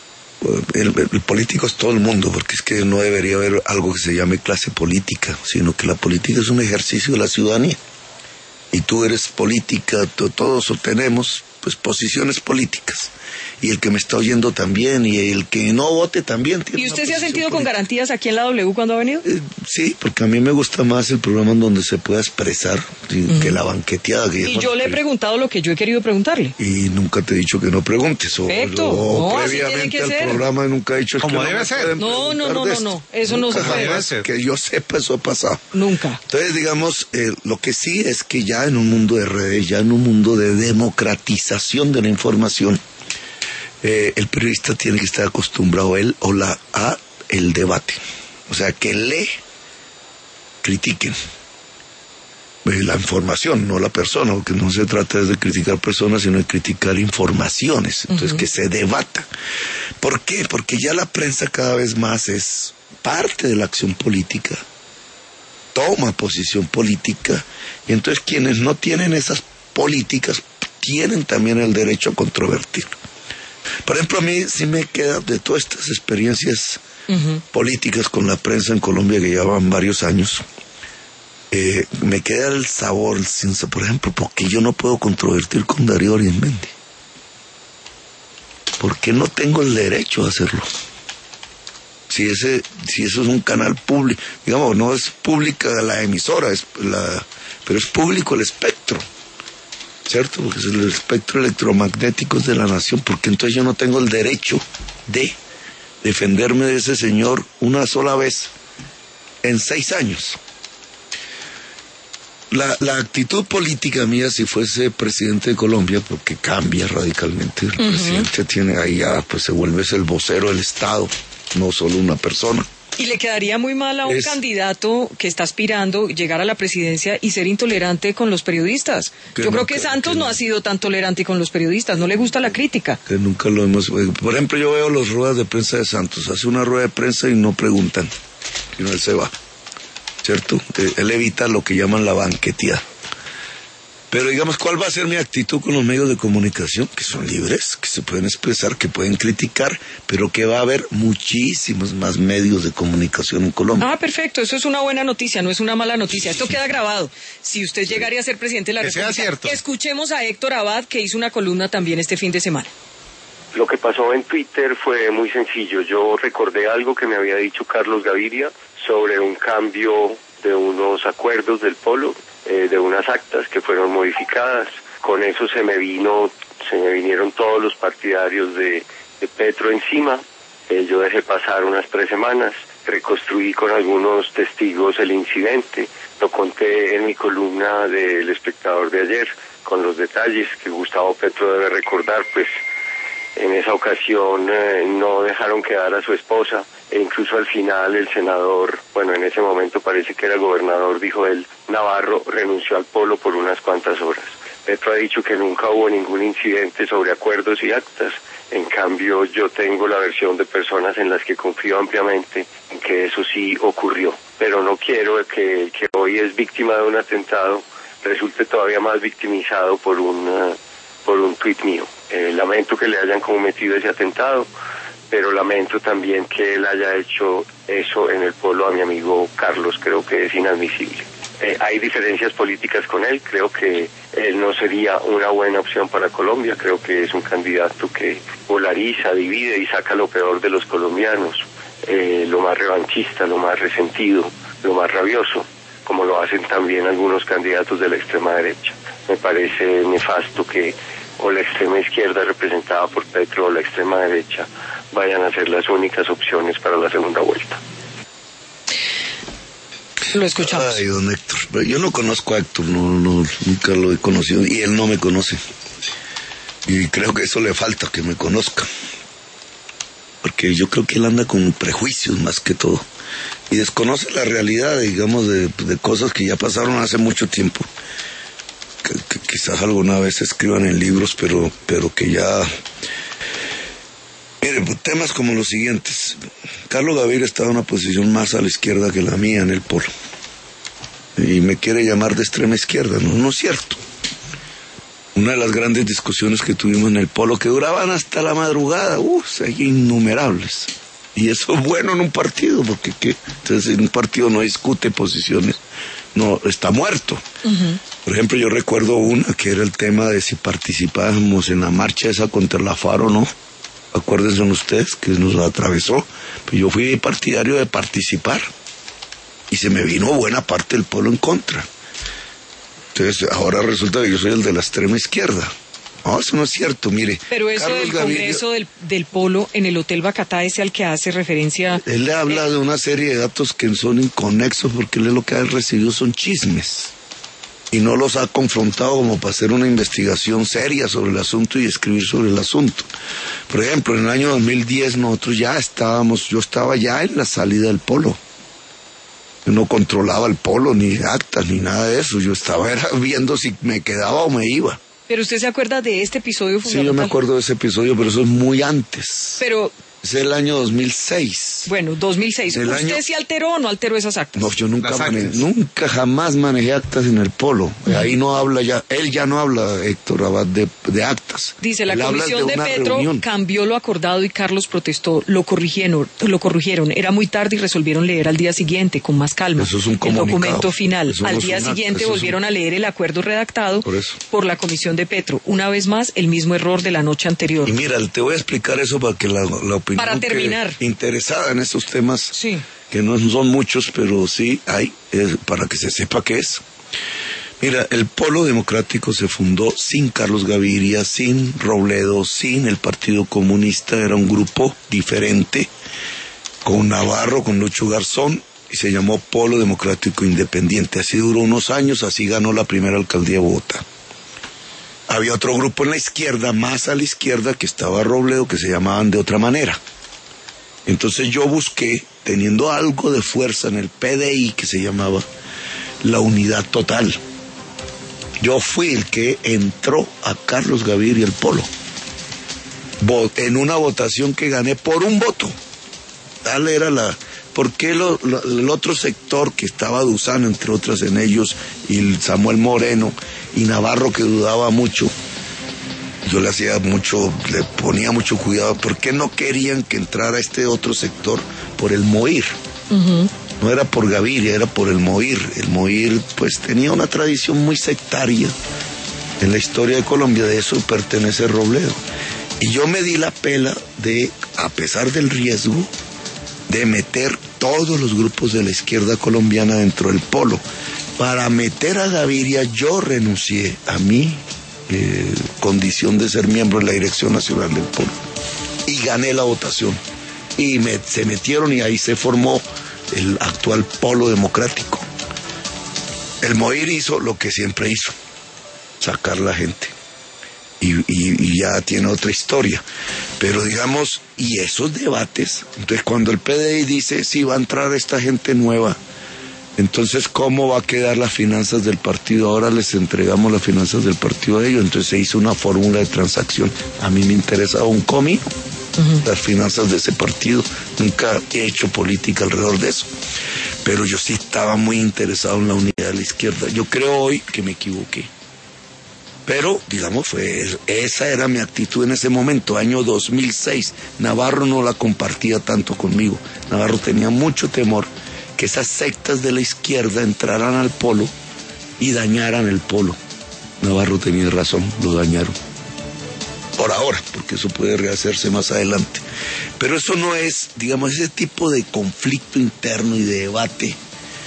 [SPEAKER 2] el político es todo el mundo, porque es que no debería haber algo que se llame clase política, sino que la política es un ejercicio de la ciudadanía. Y tú eres política, todos tenemos pues posiciones políticas. Y el que me está oyendo también, y el que no vote también tiene.
[SPEAKER 1] ¿Y usted se ha sentido con garantías aquí en la W cuando ha venido?
[SPEAKER 2] Sí, porque a mí me gusta más el programa en donde se pueda expresar que la banqueteada.
[SPEAKER 1] Y yo le he preguntado lo que yo he querido preguntarle.
[SPEAKER 2] Y nunca te he dicho que no preguntes.
[SPEAKER 1] Perfecto.
[SPEAKER 2] O previamente al programa nunca he dicho
[SPEAKER 3] como
[SPEAKER 2] que
[SPEAKER 3] debe ser.
[SPEAKER 1] No. Eso
[SPEAKER 2] nunca,
[SPEAKER 1] no se puede
[SPEAKER 2] hacer. Que yo sepa, eso ha pasado.
[SPEAKER 1] Nunca.
[SPEAKER 2] Entonces, digamos, lo que sí es que ya en un mundo de redes, ya en un mundo de democratización de la información, el periodista tiene que estar acostumbrado a el debate. O sea, que critiquen la información, no la persona, porque no se trata de criticar personas, sino de criticar informaciones. Entonces, que se debata. ¿Por qué? Porque ya la prensa cada vez más es parte de la acción política, toma posición política, y entonces quienes no tienen esas políticas tienen también el derecho a controvertir. Por ejemplo, a mí sí me queda de todas estas experiencias políticas con la prensa en Colombia, que llevan varios años, me queda el sabor, por ejemplo, porque yo no puedo controvertir con Darío Arizmendi. ¿Por qué no tengo el derecho a hacerlo? Si eso es un canal público, digamos, no es pública la emisora, pero es público el espectro, ¿cierto? Porque es el espectro electromagnético de la nación, porque entonces yo no tengo el derecho de defenderme de ese señor una sola vez en 6 años. La actitud política mía, si fuese presidente de Colombia, porque cambia radicalmente, el presidente tiene ahí ya, pues se vuelve el vocero del Estado, no solo una persona.
[SPEAKER 1] Y le quedaría muy mal a un candidato que está aspirando llegar a la presidencia y ser intolerante con los periodistas. Yo creo que Santos no ha sido tan tolerante con los periodistas, no le gusta la crítica.
[SPEAKER 2] Que nunca lo hemos... Por ejemplo, yo veo las ruedas de prensa de Santos, hace una rueda de prensa y no preguntan, sino él se va, ¿cierto? Él evita lo que llaman la banqueteada. Pero digamos, ¿cuál va a ser mi actitud con los medios de comunicación? Que son libres, que se pueden expresar, que pueden criticar, pero que va a haber muchísimos más medios de comunicación en Colombia.
[SPEAKER 1] Ah, perfecto, eso es una buena noticia, no es una mala noticia. Esto queda grabado. Si usted llegaría a ser presidente de la República, escuchemos a Héctor Abad, que hizo una columna también este fin de semana.
[SPEAKER 19] Lo que pasó en Twitter fue muy sencillo. Yo recordé algo que me había dicho Carlos Gaviria sobre un cambio de unos acuerdos del Polo, de unas actas que fueron modificadas. Con eso se me vinieron todos los partidarios de Petro encima. Yo dejé pasar unas 3 semanas, reconstruí con algunos testigos el incidente, lo conté en mi columna del Espectador de ayer, con los detalles que Gustavo Petro debe recordar, pues en esa ocasión no dejaron quedar a su esposa, e incluso al final el senador, bueno, en ese momento parece que era gobernador, dijo él, Navarro, renunció al Polo por unas cuantas horas. Petro ha dicho que nunca hubo ningún incidente sobre acuerdos y actas. En cambio, yo tengo la versión de personas en las que confío ampliamente en que eso sí ocurrió. Pero no quiero que el que hoy es víctima de un atentado resulte todavía más victimizado por un tuit mío. Lamento que le hayan cometido ese atentado, pero lamento también que él haya hecho eso en el Polo a mi amigo Carlos. Creo que es inadmisible. Hay diferencias políticas con él, creo que él no sería una buena opción para Colombia, creo que es un candidato que polariza, divide y saca lo peor de los colombianos, lo más revanchista, lo más resentido, lo más rabioso, como lo hacen también algunos candidatos de la extrema derecha. Me parece nefasto que o la extrema izquierda representada por Petro o la extrema derecha vayan a ser las únicas opciones para la segunda vuelta.
[SPEAKER 1] Lo escuchamos.
[SPEAKER 2] Ay, don Héctor, pero yo no conozco a Héctor, nunca lo he conocido y él no me conoce. Y creo que eso le falta, que me conozca. Porque yo creo que él anda con prejuicios más que todo. Y desconoce la realidad, digamos, de cosas que ya pasaron hace mucho tiempo. Que quizás alguna vez se escriban en libros, pero que ya... Mire, temas como los siguientes. Carlos Gaviria está en una posición más a la izquierda que la mía en el Polo. Y me quiere llamar de extrema izquierda. No es cierto. Una de las grandes discusiones que tuvimos en el Polo, que duraban hasta la madrugada, hay innumerables. Y eso es bueno en un partido, porque entonces en un partido no discute posiciones, no, está muerto. Por ejemplo, yo recuerdo una que era el tema de si participábamos en la marcha esa contra la FARC o no. Acuérdense ustedes que nos atravesó. Pues yo fui partidario de participar y se me vino buena parte del pueblo en contra. Entonces ahora resulta que yo soy el de la extrema izquierda. No, eso no es cierto, mire.
[SPEAKER 1] Pero eso
[SPEAKER 2] Carlos
[SPEAKER 1] del
[SPEAKER 2] Gaviria,
[SPEAKER 1] Congreso del Polo en el Hotel Bacatá, ese al que hace referencia...
[SPEAKER 2] Él le habla de una serie de datos que son inconexos, porque él lo que ha recibido son chismes. Y no los ha confrontado como para hacer una investigación seria sobre el asunto y escribir sobre el asunto. Por ejemplo, en el año 2010 nosotros yo estaba ya en la salida del Polo. Yo no controlaba el Polo, ni actas, ni nada de eso. Yo estaba viendo si me quedaba o me iba.
[SPEAKER 1] Pero usted se acuerda de este episodio fundamental.
[SPEAKER 2] Sí, yo me acuerdo de ese episodio, pero eso es muy antes.
[SPEAKER 1] Pero...
[SPEAKER 2] Es el año 2006.
[SPEAKER 1] Bueno, 2006. ¿Usted sí alteró o no alteró esas actas?
[SPEAKER 2] No, yo nunca jamás manejé actas en el Polo. Ahí no habla ya, él ya no habla, Héctor Abad, de actas.
[SPEAKER 1] Dice, la comisión de Petro cambió lo acordado y Carlos protestó. Lo corrigieron. Era muy tarde y resolvieron leer al día siguiente, con más calma,
[SPEAKER 2] eso es un
[SPEAKER 1] el documento final.
[SPEAKER 2] Eso
[SPEAKER 1] al
[SPEAKER 2] no
[SPEAKER 1] día siguiente volvieron a leer el acuerdo redactado
[SPEAKER 2] por
[SPEAKER 1] la comisión de Petro. Una vez más, el mismo error de la noche anterior.
[SPEAKER 2] Y mira, te voy a explicar eso para que la opinión...
[SPEAKER 1] Para terminar.
[SPEAKER 2] Interesada en esos temas, que no son muchos, pero sí hay, para que se sepa qué es. Mira, el Polo Democrático se fundó sin Carlos Gaviria, sin Robledo, sin el Partido Comunista. Era un grupo diferente, con Navarro, con Lucho Garzón, y se llamó Polo Democrático Independiente. Así duró unos años, así ganó la primera alcaldía de Bogotá. Había otro grupo en la izquierda, más a la izquierda, que estaba Robledo, que se llamaban de otra manera. Entonces yo busqué, teniendo algo de fuerza en el PDI, que se llamaba la Unidad Total. Yo fui el que entró a Carlos Gaviria el Polo, en una votación que gané por un voto. Tal era porque el otro sector que estaba Duzano, entre otras en ellos, y Samuel Moreno, y Navarro, que dudaba mucho, yo le ponía mucho cuidado, porque no querían que entrara este otro sector por el MOIR. No era por Gaviria, era por el MOIR. El MOIR pues tenía una tradición muy sectaria en la historia de Colombia, de eso pertenece Robledo. Y yo me di la pela de, a pesar del riesgo, de meter todos los grupos de la izquierda colombiana dentro del Polo. Para meter a Gaviria yo renuncié a mi condición de ser miembro de la Dirección Nacional del Polo y gané la votación y se metieron, y ahí se formó el actual Polo Democrático. El MOIR hizo lo que siempre hizo, sacar la gente, y ya tiene otra historia. Pero digamos, y esos debates, entonces cuando el PDI dice sí va a entrar esta gente nueva, entonces ¿cómo va a quedar las finanzas del partido? Ahora les entregamos las finanzas del partido a ellos. Entonces se hizo una fórmula de transacción. A mí me interesaba un comino las finanzas de ese partido. Nunca he hecho política alrededor de eso, pero yo sí estaba muy interesado en la unidad de la izquierda. Yo creo hoy que me equivoqué, pero digamos esa era mi actitud en ese momento, año 2006. Navarro no la compartía tanto conmigo. Navarro tenía mucho temor que esas sectas de la izquierda entraran al Polo y dañaran el Polo. Navarro tenía razón, lo dañaron. Por ahora, porque eso puede rehacerse más adelante. Pero eso no es, digamos, ese tipo de conflicto interno y de debate,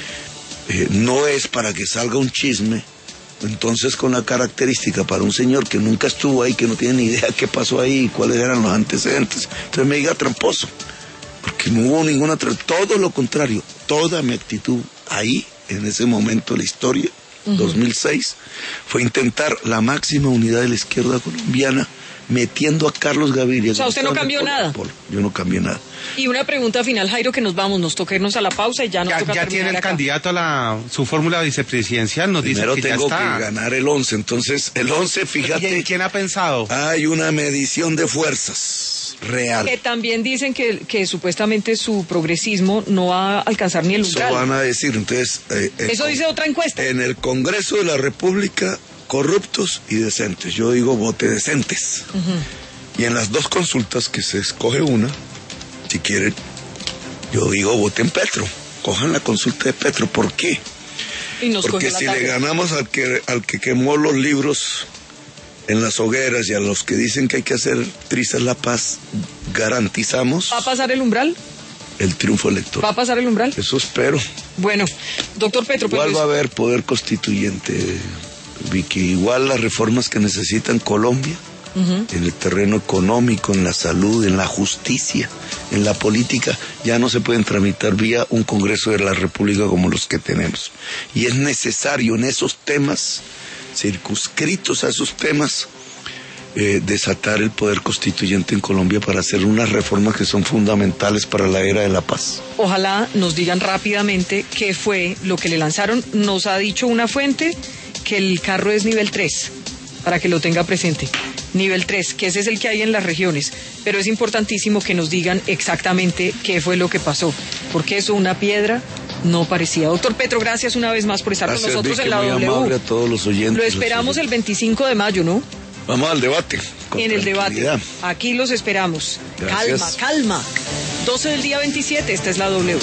[SPEAKER 2] no es para que salga un chisme, entonces con la característica para un señor que nunca estuvo ahí, que no tiene ni idea qué pasó ahí y cuáles eran los antecedentes, entonces me diga tramposo. Porque no hubo ninguna todo lo contrario, toda mi actitud ahí, en ese momento de la historia, 2006, fue intentar la máxima unidad de la izquierda colombiana, metiendo a Carlos Gaviria.
[SPEAKER 1] O sea, usted no cambió nada.
[SPEAKER 2] Yo no cambié nada.
[SPEAKER 1] Y una pregunta final, Jairo, que nos toca irnos a la pausa y ya nos toca
[SPEAKER 3] ya tiene el
[SPEAKER 1] acá.
[SPEAKER 3] Candidato a su fórmula vicepresidencial, nos
[SPEAKER 2] Primero
[SPEAKER 3] dice que
[SPEAKER 2] tengo
[SPEAKER 3] ya está.
[SPEAKER 2] que ganar el 11, entonces el 11, fíjate.
[SPEAKER 3] ¿Y quién ha pensado?
[SPEAKER 2] Hay una medición de fuerzas real.
[SPEAKER 1] Que también dicen que supuestamente su progresismo no va a alcanzar ni el umbral.
[SPEAKER 2] Eso van a decir, entonces...
[SPEAKER 1] Eso dice otra encuesta.
[SPEAKER 2] En el Congreso de la República corruptos y decentes. Yo digo vote decentes. Y en las dos consultas que se escoge una, si quieren, yo digo voten Petro. Cojan la consulta de Petro. ¿Por qué? Porque si le ganamos al que quemó los libros en las hogueras y a los que dicen que hay que hacer trizas la paz, garantizamos...
[SPEAKER 1] ¿Va a pasar el umbral?
[SPEAKER 2] El triunfo electoral.
[SPEAKER 1] ¿Va a pasar el umbral?
[SPEAKER 2] Eso espero.
[SPEAKER 1] Bueno, doctor Petro...
[SPEAKER 2] Igual va a haber poder constituyente, Vicky. Igual las reformas que necesitan Colombia, en el terreno económico, en la salud, en la justicia, en la política, ya no se pueden tramitar vía un Congreso de la República como los que tenemos. Y es necesario en esos temas, circunscritos a esos temas, desatar el poder constituyente en Colombia para hacer unas reformas que son fundamentales para la era de la paz.
[SPEAKER 1] Ojalá nos digan rápidamente qué fue lo que le lanzaron. Nos ha dicho una fuente que el carro es nivel 3, para que lo tenga presente. Nivel 3, que ese es el que hay en las regiones. Pero es importantísimo que nos digan exactamente qué fue lo que pasó, porque eso, una piedra, no parecía. Doctor Petro, gracias una vez más por estar con nosotros en la
[SPEAKER 2] muy
[SPEAKER 1] W.
[SPEAKER 2] Amable a todos los oyentes.
[SPEAKER 1] Lo esperamos el 25 de mayo, ¿no?
[SPEAKER 2] Vamos al debate.
[SPEAKER 1] En el debate. Aquí los esperamos.
[SPEAKER 2] Gracias.
[SPEAKER 1] Calma. 12 del día 27, esta es la W.